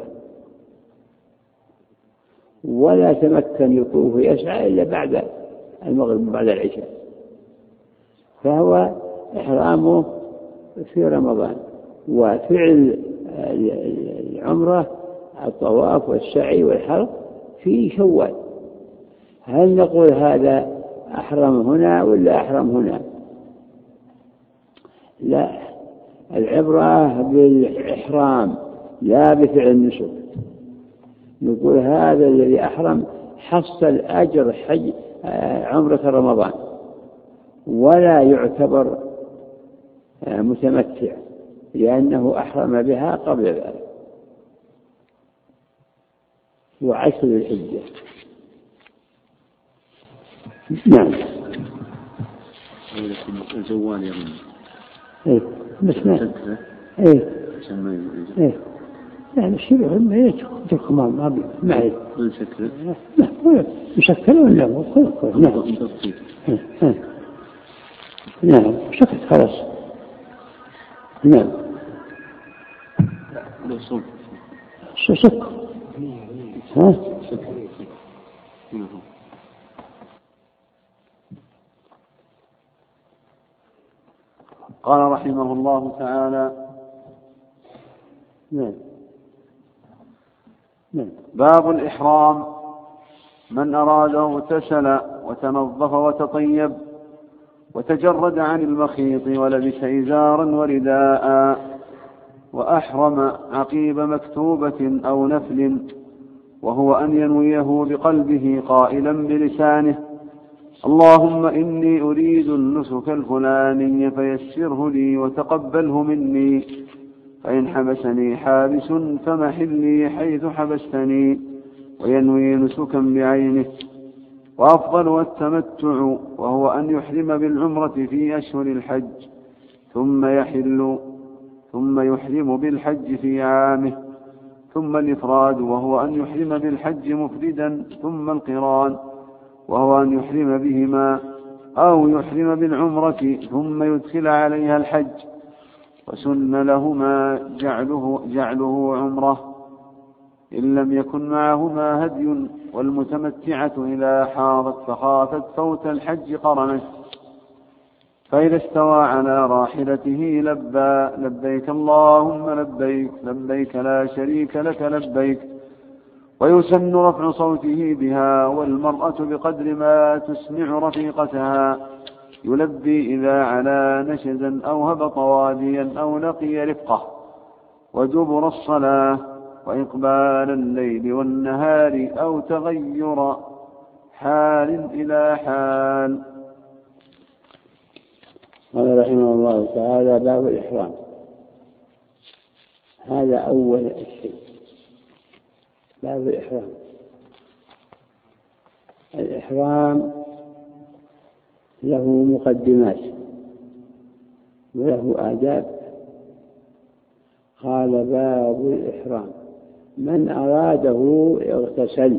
ولا تمكن يطوف يسعى إلا بعد المغرب بعد العشاء، فهو إحرامه في رمضان، وفعل العمرة الطواف والسعي والحلق في شوال. هل نقول هذا أحرم هنا ولا أحرم هنا؟ لا، العبرة بالإحرام لا بفعل النسك. نقول هذا الذي أحرم حصل أجر حج عمرة رمضان، ولا يعتبر متمتع لأنه أحرم بها قبل ذلك. وعشر الحجة. نعم. الجوال يا رب. إيه بس ما. إيه. يعني شبه ما يترك ما معي. نسكر. لا يسكر ولا هو كل. نعم. نعم سكت خلاص. نعم. لا صوت. سكر. ها. قال رحمه الله تعالى: نعم. باب الإحرام. من أراد اغتسل وتنظف وتطيب وتجرد عن المخيط ولبس إزارا ورداء وأحرم عقيب مكتوبة أو نفل، وهو أن ينويه بقلبه قائلا بلسانه: اللهم إني أريد النسك الفلاني فيسره لي وتقبله مني، فإن حبسني حابس فمحلي حيث حبستني، وينوي نسكا بعينه. وأفضل التمتع، وهو أن يحرم بالعمرة في أشهر الحج ثم يحرم بالحج في عامه، ثم الإفراد، وهو أن يحرم بالحج مفردا، ثم القران، وهو أن يحرم بهما أو يحرم بالعمرة ثم يدخل عليها الحج، وسن لهما جعله عمرة. إن لم يكن معهما هدي، والمتمتعة إذا حاضت فخافت فوت الحج قرنت، فإذا استوى على راحلته لبى لبيك اللهم لبيك لبيك لا شريك لك لبيك. ويسن رفع صوته بها، والمرأة بقدر ما تسمع رفيقتها، يلبي إذا علا نشزا أو هبط واديا أو لقي رفقة، ودبر الصلاة، وإقبال الليل والنهار، أو تغير حال إلى حال. قال رحمه الله تعالى: باب الإحرام. هذا أول الشيء، باب الإحرام. الإحرام له مقدمات وله آداب. قال: باب الإحرام: من أراده اغتسل،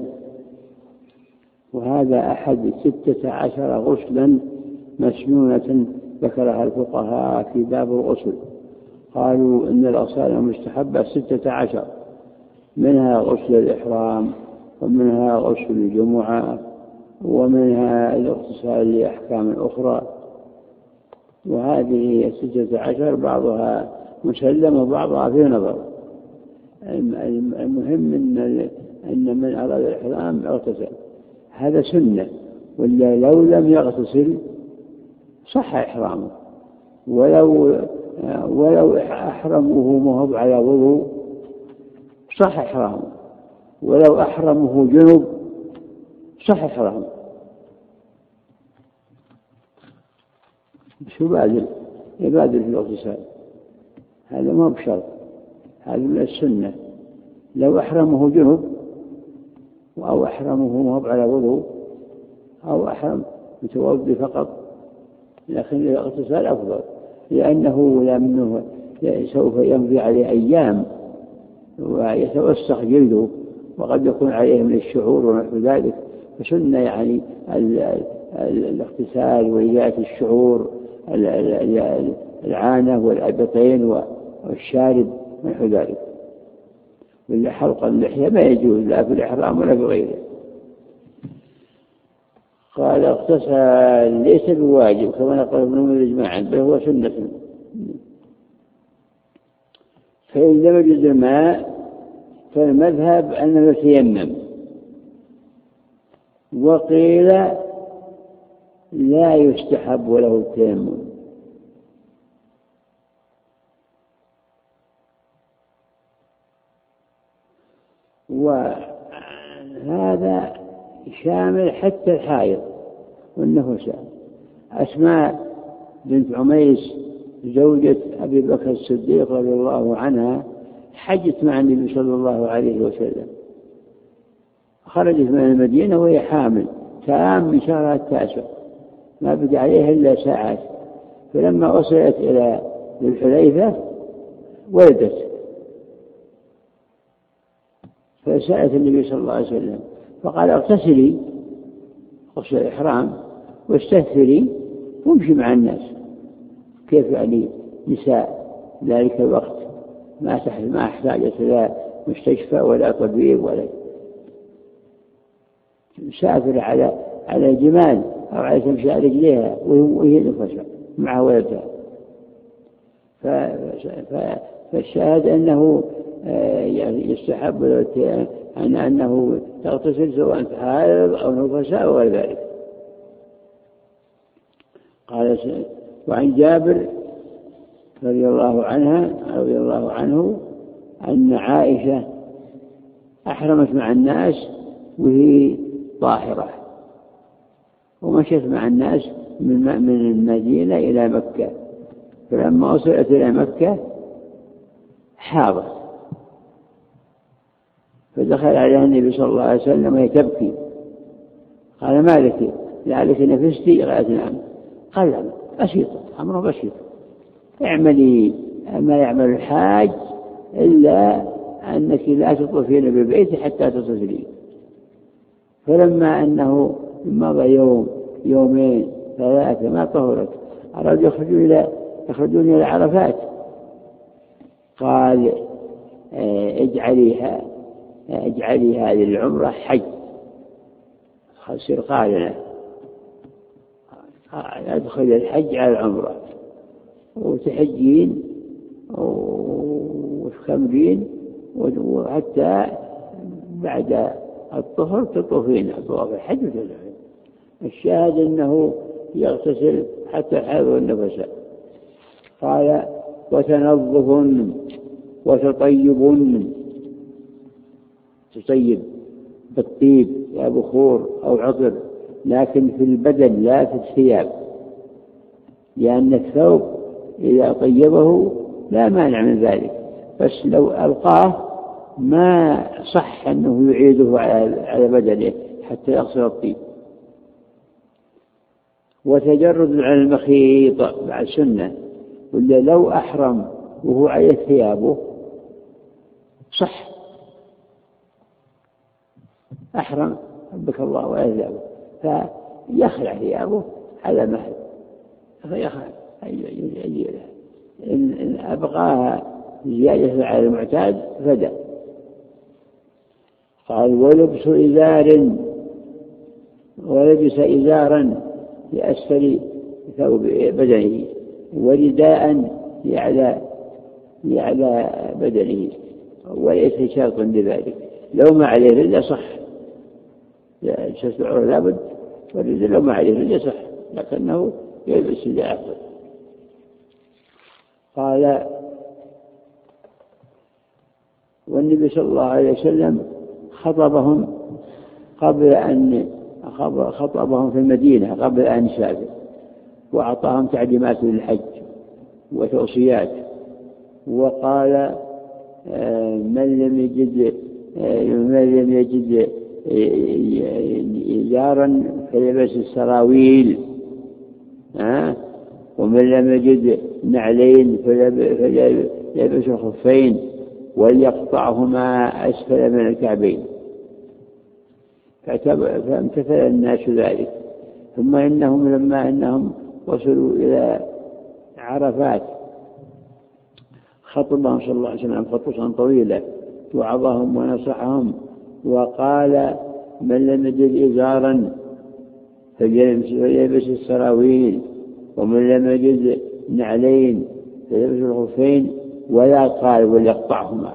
وهذا أحد 16 غسلا مسنونة ذكرها الفقهاء في باب الغسل. قالوا إن الأغسال المستحبة 16، منها غسل الإحرام، ومنها غسل الجمعة، ومنها الاغتسال لأحكام أخرى. وهذه 16 بعضها مسلم وبعضها في نظر. المهم أن من أراد الإحرام اغتسل، هذا سنة، ولا لو لم يغتسل صح إحرامه، ولو أحرمه مهب على وضوء صح إحرامه، ولو أحرمه جنب صح إحرامه. شو يبادل في الاغتسال، هذا ما بشرط، هذا من السنة. لو أحرمه جنب أو أحرمه مهب على وضوء أو أحرم متوضي فقط، لكن الاغتسال أفضل، لأنه لأنه سوف يمضي عليه أيام ويتوسخ جلده، وقد يكون عليه من الشعور ونحو ذلك، فسنة يعني الاغتسال وإزالة الشعور، العانة والأبطين والشارب ونحو ذلك. واللي حلق اللحية ما يجوز لا في الإحرام ولا في غيره. قال: اغتسل ليس بواجب كما نقل ابن منذر إجماعا، بل هو سنة. فإن لم يجد الماء فالمذهب أنه يتيمم، وقيل لا يستحب له التيمم. وهذا شامل حتى الحائض والنفساء. أسماء بنت عميس زوجة أبي بكر الصديق رضي الله عنها حجت مع النبي صلى الله عليه وسلم، خرجت من المدينة وهي حامل تام من شهرها التاسع، ما بقي عليها إلا ساعات، فلما وصلت إلى الحليفة ولدت، فسألت النبي صلى الله عليه وسلم فقال: اغتسلي غسل الإحرام واستغفري وامشي مع الناس. كيف يعني نساء ذلك الوقت ما احتاجت إلى مستشفى ولا طبيب ولا سافر على جمال أو على تمشي على رجليها وهي نفسها مع ولدها. فالشاهد أنه يستحب أنه تغتسل سواء حائض أو نفساء أو غير ذلك. قال: وعن جابر رضي الله عنه أن عائشة أحرمت مع الناس وهي طاهرة، ومشت مع الناس من المدينة إلى مكة، فلما وصلت إلى مكة حاضت، فدخل عليها النبي صلى الله عليه وسلم وهي تبكي. قال: ما لك؟ لعلك نفستي؟ قالت: نعم. قال: لا، بسيطة، أمره بسيط، اعملي ما يعمل الحاج إلا أنك لا تطوفين بالبيت حتى تصلي. فلما أنه مضى يوم يومين ثلاثة ما طهرت، أرادوا يخرجون إلى عرفات، قال: اجعليها اجعلي هذه العمرة حج، خسر قارنة، أدخل الحج على العمرة وتحجين وتكملين وحتى بعد الطهر تطوفين طواف الحج وتدخلين. الشاهد أنه يغتسل حتى حاضر النفس. قال وتنظف وتطيب، تطيب بالطيب يا بخور أو عطر، لكن في البدن لا في الثياب، لأن الثوب إذا طيبه لا مانع من ذلك، بس لو ألقاه ما صح أنه يعيده على بدنه حتى يغسل الطيب. وتجرد على المخيط بعد سنة، ولا لو أحرم وهو عليه ثيابه صح، أحرم حبك الله وأهله فيخلع ثيابه على محل، فيخلع إن أبقاها زيادة على المعتاد فدى. قال ولبس إزارا لأسفل ثوب بدنه، ورداء يعلى بدنه، وليس شرطا لذلك، لو ما عليه رداء صح، الشرع لابد، والرداء لو ما عليه رداء صح، لكنه يلبس رداء أفضل. قال والنبي صلى الله عليه وسلم خطبهم في المدينة قبل أن يسافر، وأعطاهم تعليمات للحج وتوصيات، وقال من لم يجد إزارا فليلبس السراويل، ومن لم يجد نعلين فليلبس الخفين وليقطعهما أسفل من الكعبين. فامتثل الناس ذلك. ثم لما إنهم وصلوا إلى عرفات خطبهم صلى الله عليه وسلم خطبة طويلة، وعظهم ونصحهم، وقال من لم يجد إزارا فليلبس السراويل، ومن لم يجد نعلين فليلبس الخفين، ولا قال وليقطعهما.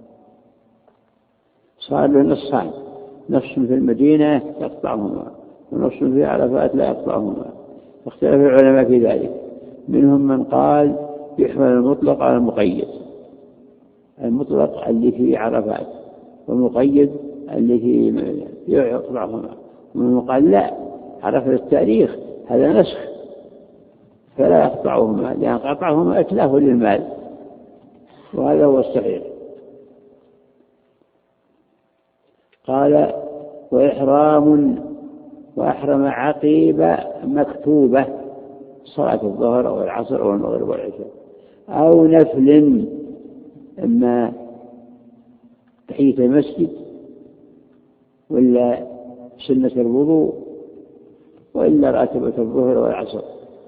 صار له نصان، نص في المدينة يقطعهما، ونص في عرفات لا يقطعهما، فاختلف العلماء في ذلك. منهم من قال يحمل المطلق على المقيد، المطلق اللي في عرفات، والمقيد اللي في يقطعهما. ومن قال لا، عرف التاريخ هذا نسخ فلا يقطعهما، لأن قطعهما إتلاف للمال، وهذا هو الصحيح. قال وأحرم عقيب مكتوبة، صلاة الظهر أو العصر أو المغرب والعشاء، أو نفل، إما تحية المسجد ولا سنة الوضوء وإلا راتبة الظهر والعصر.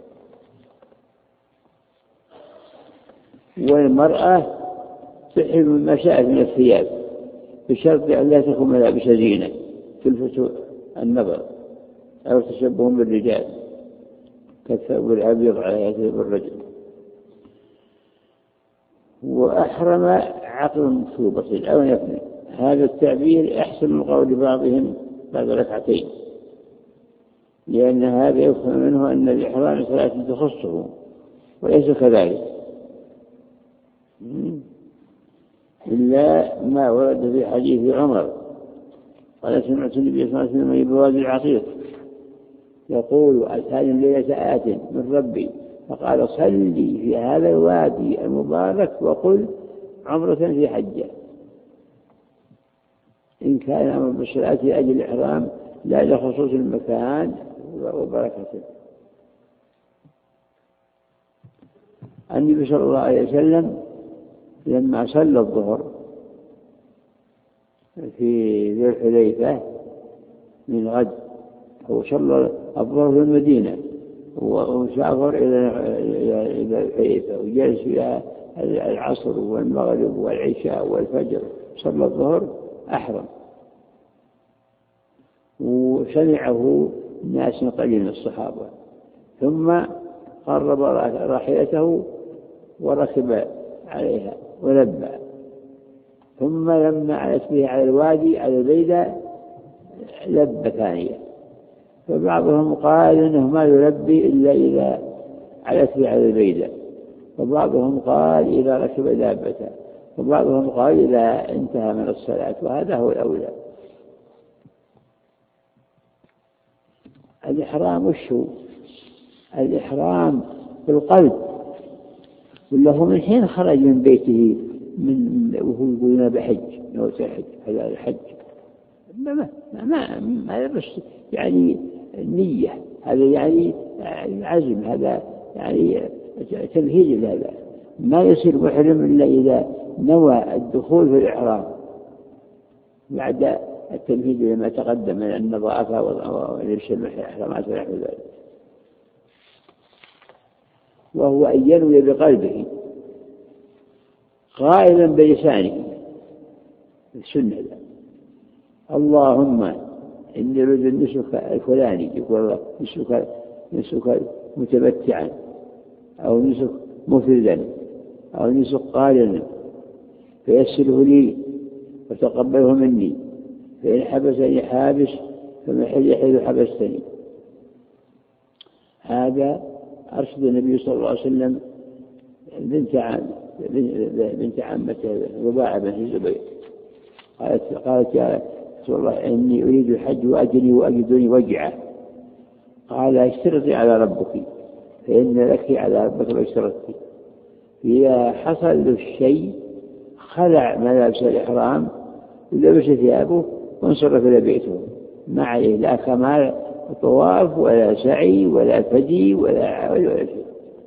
والمرأة تحرم ما شاءت من الثياب بشرط أن لا تكون ملابس زينة تلفت النظر أو تشبه بالرجال كالثوب الأبيض على ثوب الرجل. وأحرم عقل مكتوبة أو نفل، هذا التعبير أحسن من قول بعضهم بعد ركعتين، لأن هذا يفهم منه أن الإحرام صلاة تخصه، وليس كذلك، إلا ما ورد في حديث عمر قال سمعت النبي صلى الله عليه وسلم بوادي العقيق يقول أتاني الليلة آت من ربي فقال صلي في هذا الوادي المبارك وقل عمرة في حجة، إن كان أمر بالصلاة لأجل الإحرام لا لخصوص المكان وبركته. النبي صلى الله عليه وسلم لما صلى الظهر في ذي الحليفة من غد، هو صلى الظهر في المدينة وسافر إلى الحليفة وجلس فيها العصر والمغرب والعشاء والفجر، صلى الظهر أحرم، وسمعه ناس قليل من الصحابة، ثم قرب راحلته وركب عليها ولبى، ثم لما علت به على الوادي على البيدة لبى ثانية. فبعضهم قال إنه ما يلبي إلا إذا علت به على البيدة، وبعضهم قال إذا ركب دابته، وبعضهم قال إذا انتهى من الصلاة، وهذا هو الأولى. الإحرام وشو؟ الإحرام بالقلب، وله من حين خرج من بيته وهو يقول بحج نوى الحج، هذا الحج ما بس يعني النية، هذا يعني عزم، هذا يعني تمهيد لهذا. ما يصير محرم إلا إذا نوى الدخول في الإحرام بعد التمهيد لما تقدم من النظافة ولبس الإحرامات ونحو ذلك، وهو أن ينوي بقلبه قائلا بلسانه السنة، اللهم إني أريد النسك الفلاني، يقول الله نسك متمتعا، أو نسك مفردا، أو نسك قارنا، فيسره لي وتقبله مني، فإن حبسني حابس فمحل حيث حبستني. هذا أرشد النبي صلى الله عليه وسلم بنت عمته رباعة بن الزبير، قالت يا رسول الله إني أريد الحج وأجري وأجدني وجعه. قال اشترطي على ربك فإن لك على ربك ما اشترطت. إذا حصل له الشيء خلع ملابس الإحرام ولبس ثيابه وانصرف إلى بيته، ما عليه لا كمال طواف ولا سعي ولا فدي ولا شيء.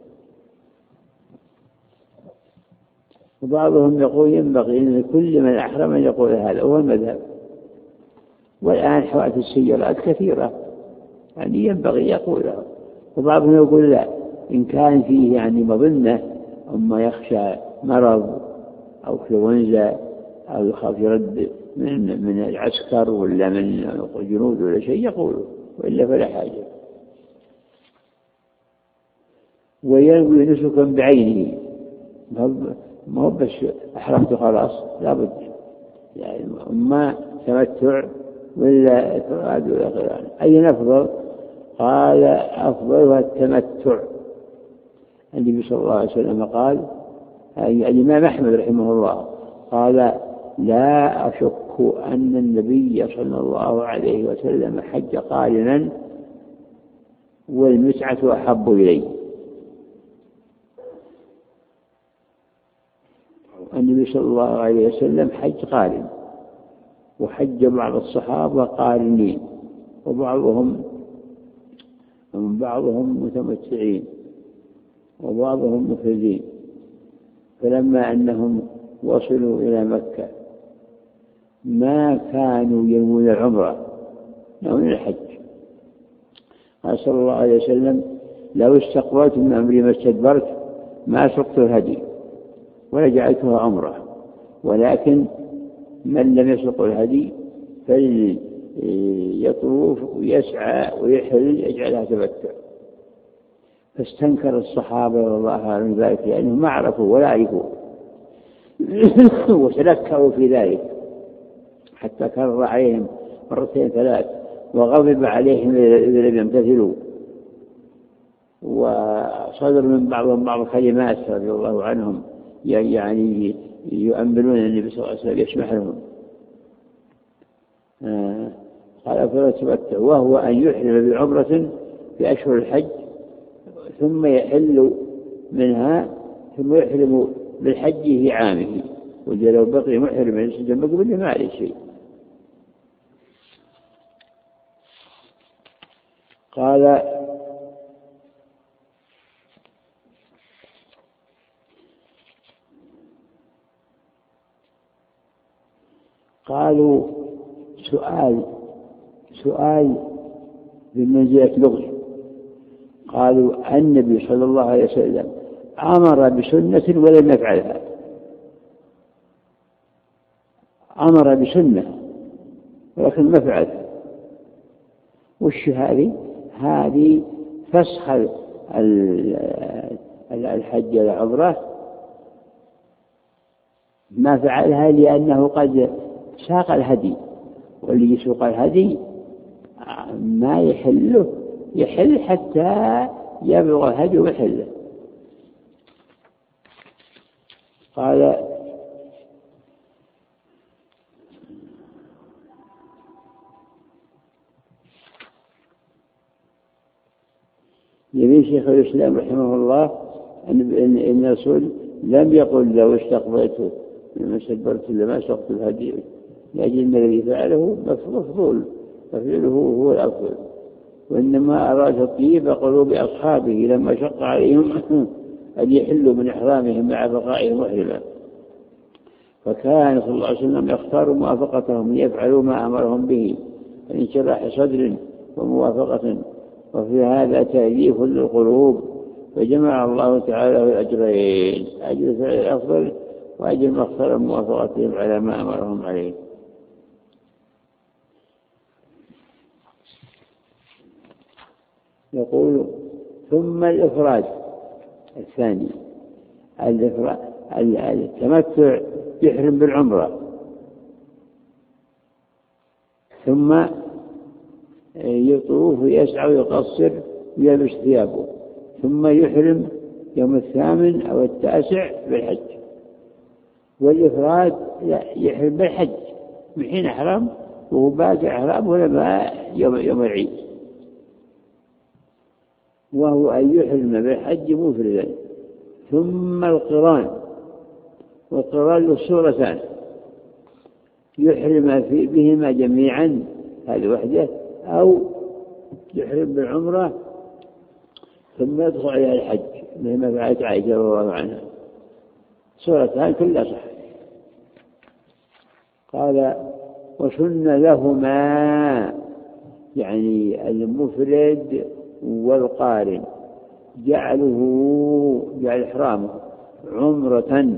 وبعضهم يقول ينبغي أن كل من أحرم أن يقول هذا، هو المذهب. والآن حوادث السيارات كثيرة، يعني ينبغي يقولها. وبعضهم يقول لا، إن كان فيه يعني مظنة أما يخشى مرض أو انفلونزا أو يخاف يرد من العسكر ولا من الجنود ولا شيء يقوله، وإلا فلا حاجة. وينوي نسكا بعينه، ما هو بس أحرمت خلاص، لابد يعني ما تمتع ولا إفراد ولا قران. أي أفضل؟ قال أفضلها التمتع. النبي صلى الله عليه وسلم قال، الإمام أحمد رحمه الله قال لا أشك أن النبي صلى الله عليه وسلم حج قارنا والمتعة أحب إليه. النبي صلى الله عليه وسلم حج قارن، وحج بعض الصحابة قارنين، وبعضهم متمتعين وبعضهم مفردين. فلما أنهم وصلوا إلى مكة ما كانوا ينوون العمرة، ينوون الحج. قال صلى الله عليه وسلم لو استقبلت من أمري ما استدبرت ما سقت الهدي ولا جعلتها عمرة، ولكن من لم يسق الهدي فليطوف ويسعى ويحل يجعلها تمتع. فاستنكر الصحابة رضي الله عنهم ذلك لأنهم ما عرفوا ولا عرفوا وتلكأوا في ذلك حتى كرر عليهم مرتين ثلاث، وغضب عليهم إذا لم يمتثلوا. وصدر من بعض كلمات رضي الله عنهم يعني يؤملون النبي صلى الله عليه وسلم يسمح لهم. قال فلا تمتع، وهو أن يحرم بعمرة في أشهر الحج ثم يحل منها ثم يحرم بالحج في عامه، ولو بقي محرم من السجن مقبل ما عليه شيء. قالوا سؤال بمنزلة لغة. قالوا النبي صلى الله عليه وسلم أمر بسنة ولم يفعلها، أمر بسنة ولكن ما فعل. وش هذه فسخ الحج العمرة، ما فعلها لأنه قد ساق الهدي، واللي يسوق الهدي ما يحل حتى يبلغ الهدي ويحله. قال يبين شيخ الإسلام رحمه الله إن الرسول لم يقل لو استقبلته لما سبرت لما سقط الهدي، لأجل أن الذي فعله مفضول ففعله هو الأفضل، وإنما أراد تطيب قلوب أصحابه لما شق عليهم أن يحلوا من إحرامهم مع بقائهم محرما، فكان صلى الله عليه وسلم يختار موافقتهم ليفعلوا ما أمرهم به من انشراح صدر وموافقة، وفي هذا تأليف للقلوب، فجمع الله تعالى الأجرين، أجر فعل الأفضل وأجر ما اختار موافقتهم على ما أمرهم عليه. يقول ثم الإفراد الثاني، التمتع يحرم بالعمرة ثم يطوف ويسعى ويقصر ويلبس ثيابه، ثم يحرم يوم 8 أو 9 بالحج. والإفراد يحرم بالحج من حين أحرم وهو باقي أحرامه لما يوم العيد، وهو أن يحرم بالحج مفردا. ثم القران، والقران له صورتان، يحرم بهما جميعا هذه وحده، أو يحرم بالعمرة ثم يدخل عليها الحج مما فعلت عائشة رضي الله عنها، صورتان كلها صح. قال وسن لهما، يعني المفرد والقارن جعل إحرامه عمرة،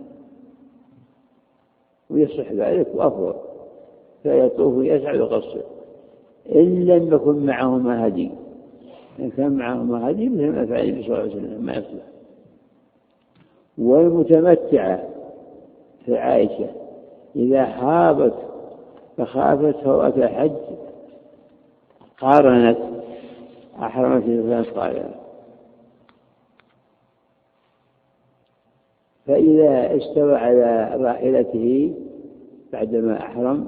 ويصح ذلك وأفضل، فيطوف ويسعى ويقصر إن لم يكن معهما هدي. إن كان معهما هدي مثل ما فعل النبي صلى الله عليه وسلم ما يصلح. والمتمتعة في عائشة إذا حاضت فخافت فوات الحج قارنت أحرمت الإنسان قال، فإذا استوى على راحلته بعدما أحرم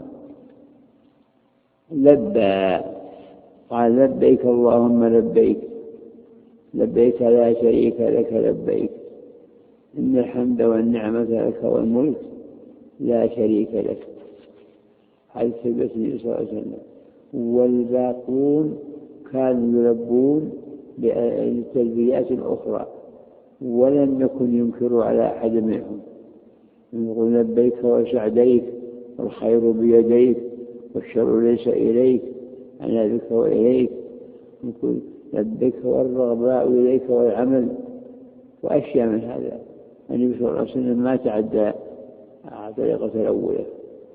لبى، قال لبيك اللهم لبيك لبيك لا شريك لك لبيك إن الحمد والنعمة لك والملك لا شريك لك. حديث النبي صلى الله عليه وسلم. والباقون كانوا يلبون بالتلبيات الأخرى ولم يكن ينكروا على أحد منهم، يقول لبيك وسعديك والخير بيديك والشر ليس إليك أنا بك وإليك، يقول لبيك والرغباء إليك والعمل وأشياء من هذا. النبي صلى الله عليه وسلم ما تعدى طريقة الأولى.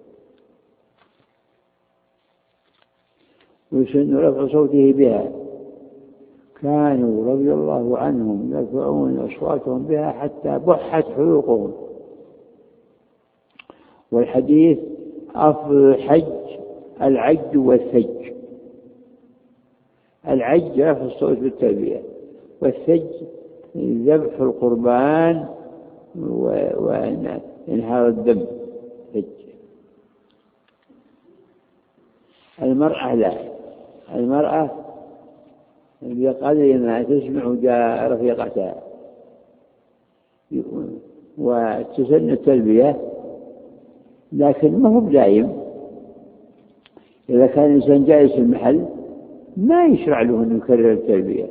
ويسن رفع صوته بها، كانوا رضي الله عنهم يرفعون أصواتهم بها حتى بحت حلوقهم. والحديث أفضل الحج العج والثج. العج رفع الصوت بالتلبية، والثج ذبح القربان وإنهار الدم. المرأة لا، المرأة بقدر ما تسمع جاء رفيقتها، وتسن التلبية لكن ما هو دائم. إذا كان الإنسان جالس في المحل ما يشرع له أن يكرر التلبية.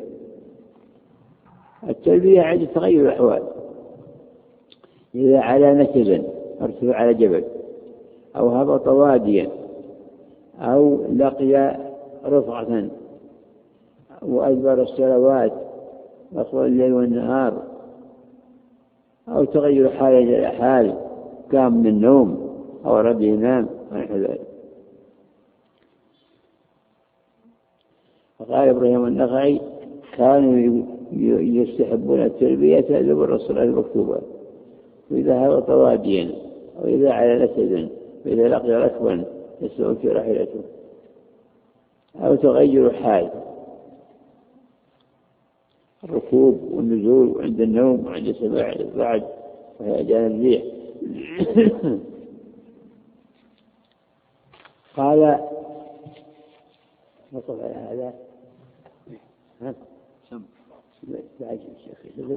التلبية عند تغير الأحوال، إذا على نكزا ارتفع على جبل أو هبط واديا أو لقي رفعة وأدبر الصلوات أطول الليل والنهار، أو تغير حال إلى حال، قام من النوم أو رد إمام ونحو ذلك. فقال إبراهيم النخعي كانوا يستحبون التلبية دبر الصلاة المكتوبة، وإذا هبط واديا وإذا على أسدا وإذا لقي ركبا يسوق في راحلته أو تغير حال الركوب والنزول عند النوم وعند سماع الرعد وهيجان الريح. قال نطلع على هذا بعجل الشيخ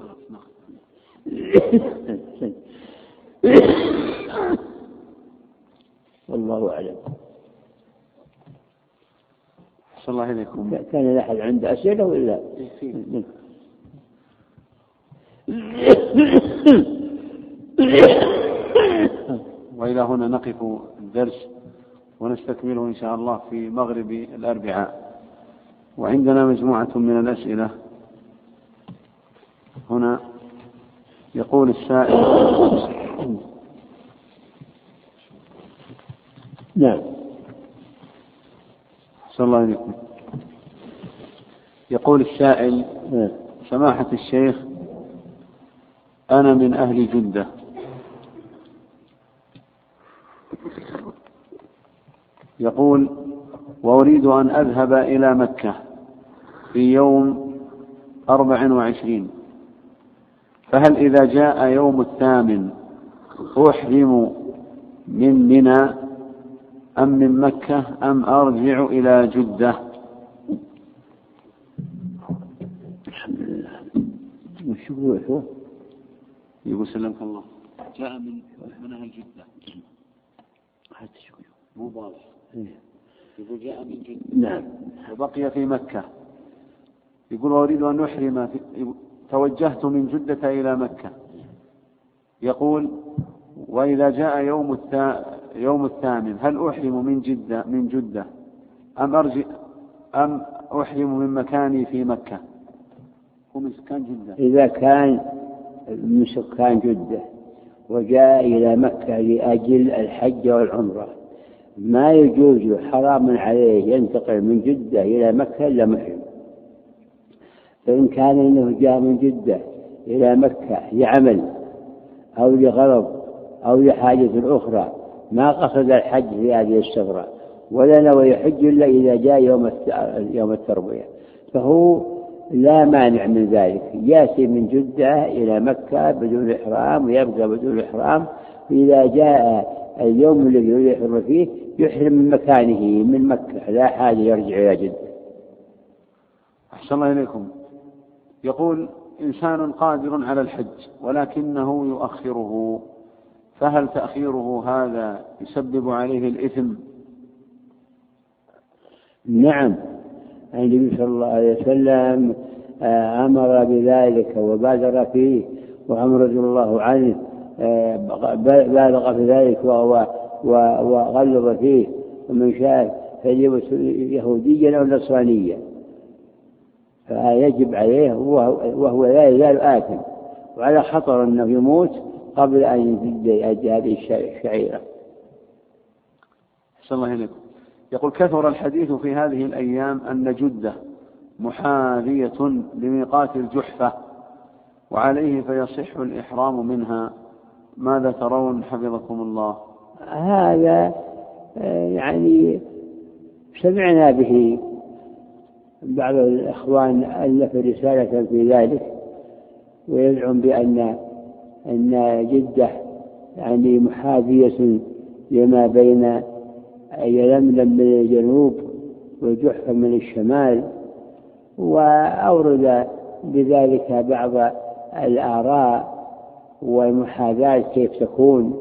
والله أعلم. صلى الله عليكم. كان أحد عنده أسئلة ولا؟ وإلى هنا نقف الدرس ونستكمله إن شاء الله في مغرب الأربعاء. وعندنا مجموعة من الأسئلة هنا. يقول السائل نعم. صلى الله عليكم. يقول السائل سماحة الشيخ أنا من أهل جدة، يقول وأريد أن أذهب إلى مكة في يوم 24، فهل إذا جاء يوم 8 أحرم من منى أم من مكة أم أرجع إلى جدة؟ يقول سلمك الله جاء من أهل جدة مو واضح. يقول جاء من جدة نعم وبقي في مكة، يقول أريد أن أحرم توجهت من جدة إلى مكة، يقول وإذا جاء يوم 8 هل أحرم من جدة أم أحرم من مكاني في مكة؟ هو من سكان جدة. إذا كان من سكان جدة وجاء إلى مكة لأجل الحج والعمرة ما يجوز حرام عليه ينتقل من جدة إلى مكة إلا محرم. فإن كان إنه جاء من جدة إلى مكة لعمل أو لغرض أو لحاجة أخرى ما قصد الحج في هذه السفرة ولا نوى يحج إلا إذا جاء يوم التربية فهو لا مانع من ذلك، يأتي من جدة إلى مكة بدون إحرام ويبقى بدون إحرام، إذا جاء اليوم الذي يحرم فيه يحرم من مكانه من مكة لا حاجة يرجع إلى جدة. أحسن الله إليكم. يقول إنسان قادر على الحج ولكنه يؤخره، فهل تأخيره هذا يسبب عليه الإثم؟ نعم، النبي صلى الله عليه وسلم أمر بذلك وبادر فيه، وعمر رضي الله عنه بالغ في ذلك وغلظ فيه، ومن شاء فليبس يهوديا أو نصرانيا فيجب عليه وهو لا يزال آثم وعلى خطر أنه يموت قبل أن يؤدي هذه الشعيرة. صلى الله عليه وسلم. يقول كثر الحديث في هذه الأيام أن جدة محاذية لميقات الجحفة وعليه فيصح الإحرام منها، ماذا ترون حفظكم الله؟ هذا يعني سمعنا به، بعض الإخوان ألف رسالة في ذلك ويزعم بأن جدة يعني محاذية لما بين يلملم من الجنوب وجحفة من الشمال، وأورد بذلك بعض الآراء والمحاذاة كيف تكون،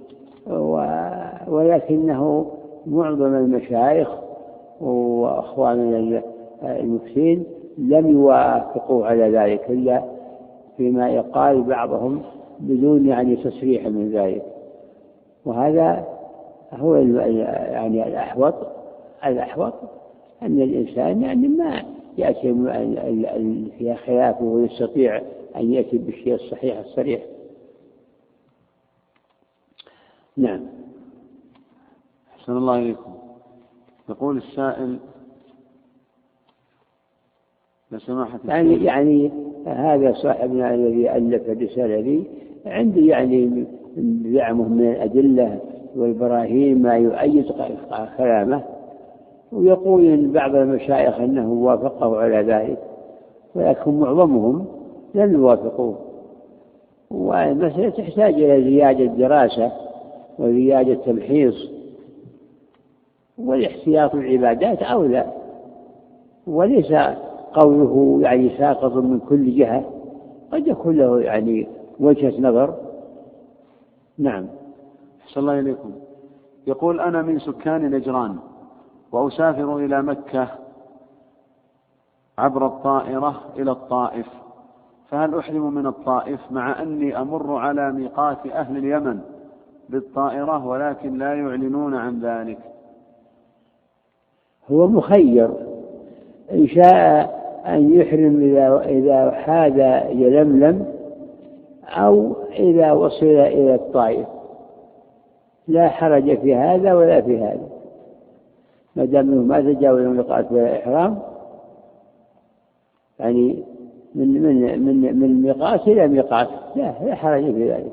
ولكنه معظم المشايخ وأخواننا المفتين لم يوافقوا على ذلك إلا فيما يقال بعضهم بدون يعني تصريح من ذلك، وهذا هو يعني الأحوط أن الإنسان يعني ما يأتي فيها خلافه ويستطيع أن يأتي بالشيء الصحيح الصريح. نعم. أحسن الله إليكم. يقول السائل لسماحة يعني هذا صاحبنا الذي ألف الرسالة لي عندي يعني زعمه من الأدلة والبراهين ما يؤيد كلامه، ويقول إن بعض المشايخ أنه وافقه على ذلك، ولكن معظمهم لم يوافقوه. والمسألة تحتاج إلى زيادة دراسة وزيادة تمحيص، والاحتياط العبادات أولى، وليس قوله يعني ساقط من كل جهة، قد يكون له يعني وجهة نظر. نعم. أحسن الله إليكم. يقول أنا من سكان نجران وأسافر إلى مكة عبر الطائرة إلى الطائف، فهل أحرم من الطائف مع أني أمر على ميقات أهل اليمن بالطائرة ولكن لا يعلنون عن ذلك؟ هو مخير، إن شاء أن يحرم إذا حاذ يلملم أو إذا وصل إلى الطائف، لا حرج في هذا ولا في هذا، ما دام ما تجاوز ميقات الإحرام، يعني من ميقات إلى ميقات لا حرج في ذلك.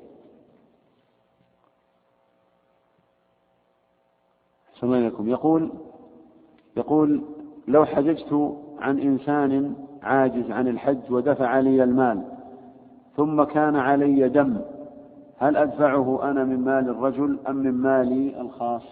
السلام عليكم. يقول لو حججت عن إنسان عاجز عن الحج ودفع لي المال ثم كان علي دم، هل أدفعه أنا من مال الرجل أم من مالي الخاص؟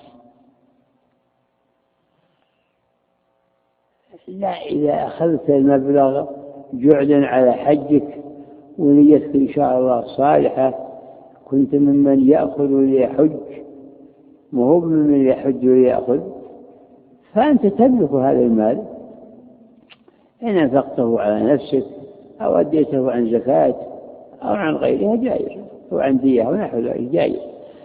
لا، إذا أخذت المبلغ جعلا على حجك ونيتك إن شاء الله صالحة، كنت ممن يأخذ ليحج وهو ممن يحج ليأخذ، فأنت تملك هذا المال، إن أنفقته على نفسك أو أديته عن زكاة أو عن غيرها جائز، أو عن دية ونحو ذلك جائز.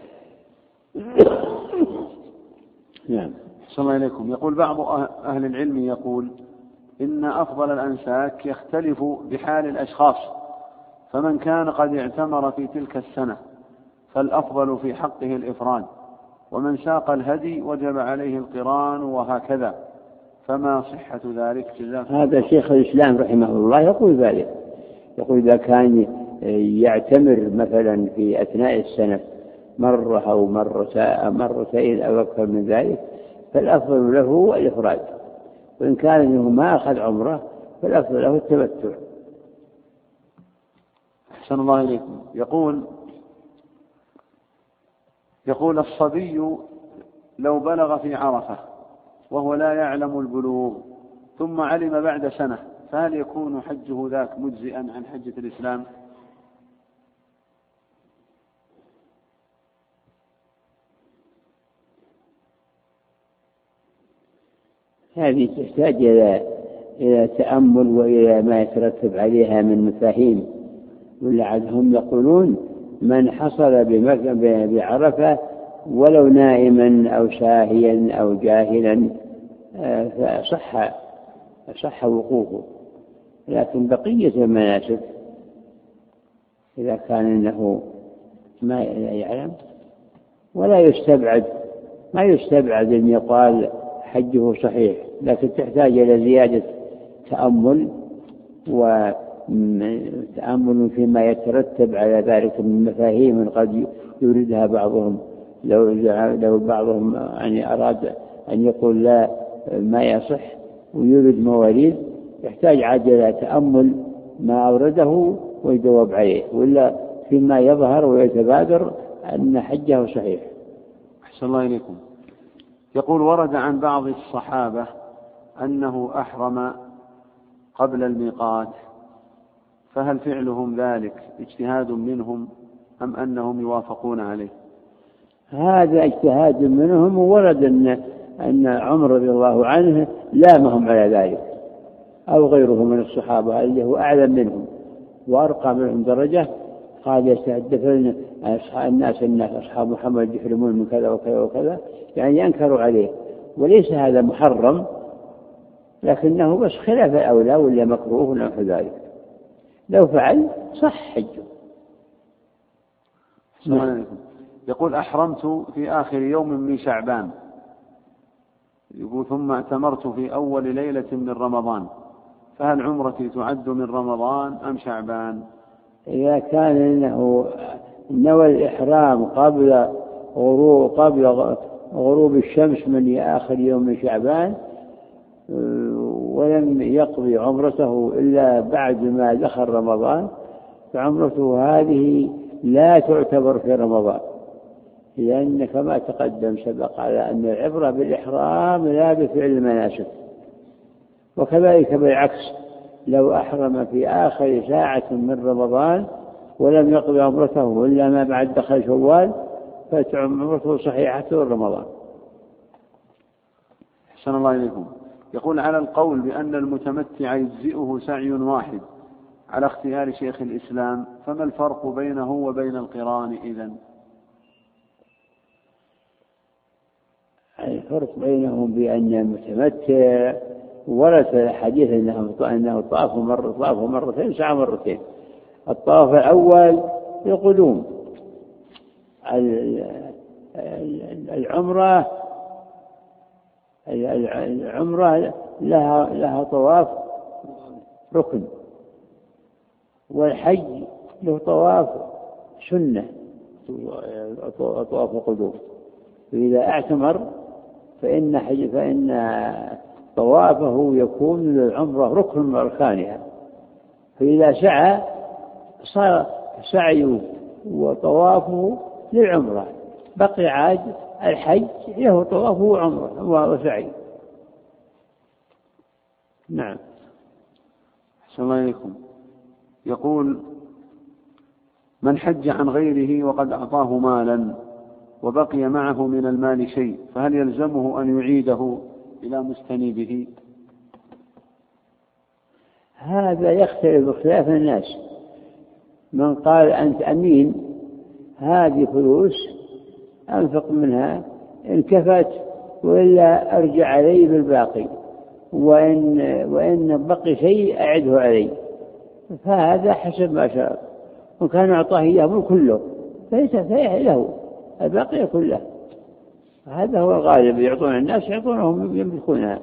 نعم. صلى الله عليكم. يقول بعض أهل العلم يقول إن أفضل الأنساك يختلف بحال الأشخاص، فمن كان قد اعتمر في تلك السنة فالأفضل في حقه الإفراد، ومن ساق الهدي وجب عليه القران، وهكذا، فما صحة ذلك؟ هذا شيخ الإسلام رحمه الله يقول ذلك، يقول إذا كان يعتمر مثلا في أثناء السنة مرة أو مرتين أو أكثر من ذلك فالأفضل له الإفراد، وإن كان منه ما أخذ عمره فالأفضل له التمتع. أحسن الله إليكم. يقول الصبي لو بلغ في عرفة وهو لا يعلم البلوغ ثم علم بعد سنة، فهل يكون حجه ذاك مجزئا عن حجة الإسلام؟ هذه تحتاج إلى تأمل وإلى ما يترتب عليها من مفاهيم، ولعلهم يقولون من حصل بعرفة ولو نائما أو ساهيا أو جاهلا فصح وقوفه، لكن بقية المناسك إذا كان إنه ما يعلم ولا يستبعد أن يقال حجه صحيح، لكن تحتاج إلى زيادة تأمل وتأمل فيما يترتب على ذلك من مفاهيم قد يريدها بعضهم. لو بعضهم يعني أراد أن يقول لا ما يصح ويريد مواريد، يحتاج عاد إلى تأمل ما أورده ويجاوب عليه، ولا فيما يظهر ويتبادر أن حجه صحيح. أحسن الله إليكم. يقول ورد عن بعض الصحابة أنه أحرم قبل الميقات، فهل فعلهم ذلك اجتهاد منهم أم أنهم يوافقون عليه؟ هذا اجتهاد منهم، وورد أن عمر رضي الله عنه لامهم على ذلك أو غيره من الصحابة اللي هو أعلم منهم وأرقى منهم درجة، قال يستهدفون الناس أصحاب محمد يحرمون من كذا وكذا وكذا، يعني ينكروا عليه، وليس هذا محرم، لكنه بس خلاف الأولى ولا مكروه ونحو ذلك، لو فعل صح حجه. يقول أحرمت في آخر يوم من شعبان، يقول ثم اعتمرت في أول ليلة من رمضان، فهل عمرتي تعد من رمضان أم شعبان؟ إذا كان إنه نوى الإحرام قبل غروب الشمس من آخر يوم من شعبان ولم يقضي عمرته إلا بعد ما دخل رمضان، فعمرته هذه لا تعتبر في رمضان، لأن كما تقدم سبق على أن العبرة بالإحرام لا بفعل المناسك. وكذلك بالعكس، لو أحرم في آخر ساعة من رمضان ولم يقضي عمرته إلا ما بعد دخل شوال فعمرته صحيحة في رمضان. أحسن الله إليكم. يقول على القول بأن المتمتع يجزئه سعي واحد على اختيار شيخ الإسلام، فما الفرق بينه وبين القران إذن؟ الفرق بينهم بأن المتمتع ورث الحديث أنه طاف مرتين سعى مرتين. الطواف الأول القدوم، العمرة لها طواف ركن، والحج له طواف سنة طواف القدوم. فإذا اعتمر فإن طوافه يكون للعمرة ركن من أركانها، فإذا سعى صار سعيه وطوافه للعمرة، بقي عاد الحج له طوافه وعمرة وسعي. نعم. أحسن الله إليكم. يقول من حج عن غيره وقد أعطاه مالا وبقي معه من المال شيء، فهل يلزمه أن يعيده إلى مستنيبه؟ هذا يختلف باختلاف الناس. من قال أنت أمين، هذه فلوس أنفق منها إن كفت وإلا أرجع علي بالباقي، وإن بقي شيء أعده علي، فهذا حسب ما شاء. وكان أعطاه إياه كله فليس له الباقي كله. هذا هو الغالب، يعطون الناس يعطونهم يملكونها.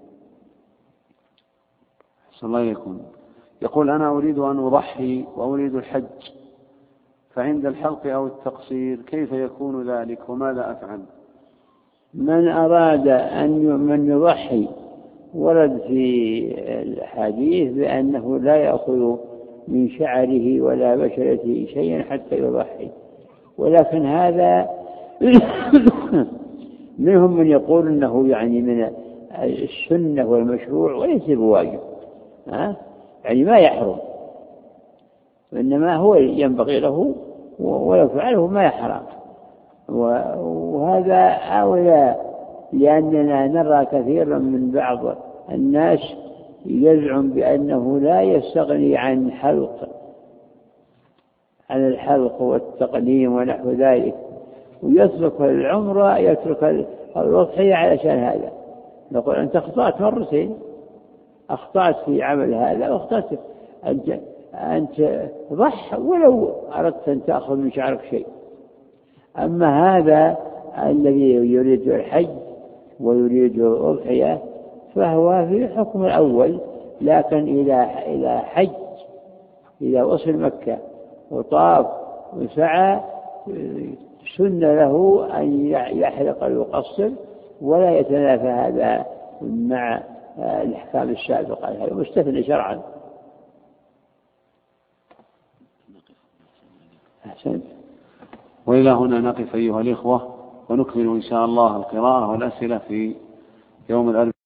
أحسن الله إليكم. يقول أنا أريد أن أضحي وأريد الحج، فعند الحلق أو التقصير كيف يكون ذلك وماذا أفعل؟ من أراد من يضحي ورد في الحديث بأنه لا يأخذ من شعره ولا بشرته شيئا حتى يضحي، ولكن هذا منهم من يقول إنه يعني من السنة والمشروع وليس بواجب، يعني ما يحرم، وإنما هو ينبغي له ولو فعله ما يحرم. وهذا أولى، لأننا نرى كثيرا من بعض الناس يزعم بأنه لا يستغني عن الحلق والتقليم ونحو ذلك، ويترك العمرة يترك الأضحية علشان هذا. نقول أنت أخطأت مرتين، أخطأت في عمل هذا واخطأت أنت ضح ولو أردت أن تأخذ من شعرك شيء. أما هذا الذي يريد الحج ويريد الأضحية فهو في الحكم الأول، لكن إذا حج إذا وصل مكة وطاف وسعى سن له أن يحلق ويقصر ولا يتنافى هذا مع الأحكام السابقة، هذا مستثنى شرعا. أحسنت. وإلى هنا نقف أيها الإخوة، ونكمل إن شاء الله القراءة والأسئلة في يوم الأربعاء.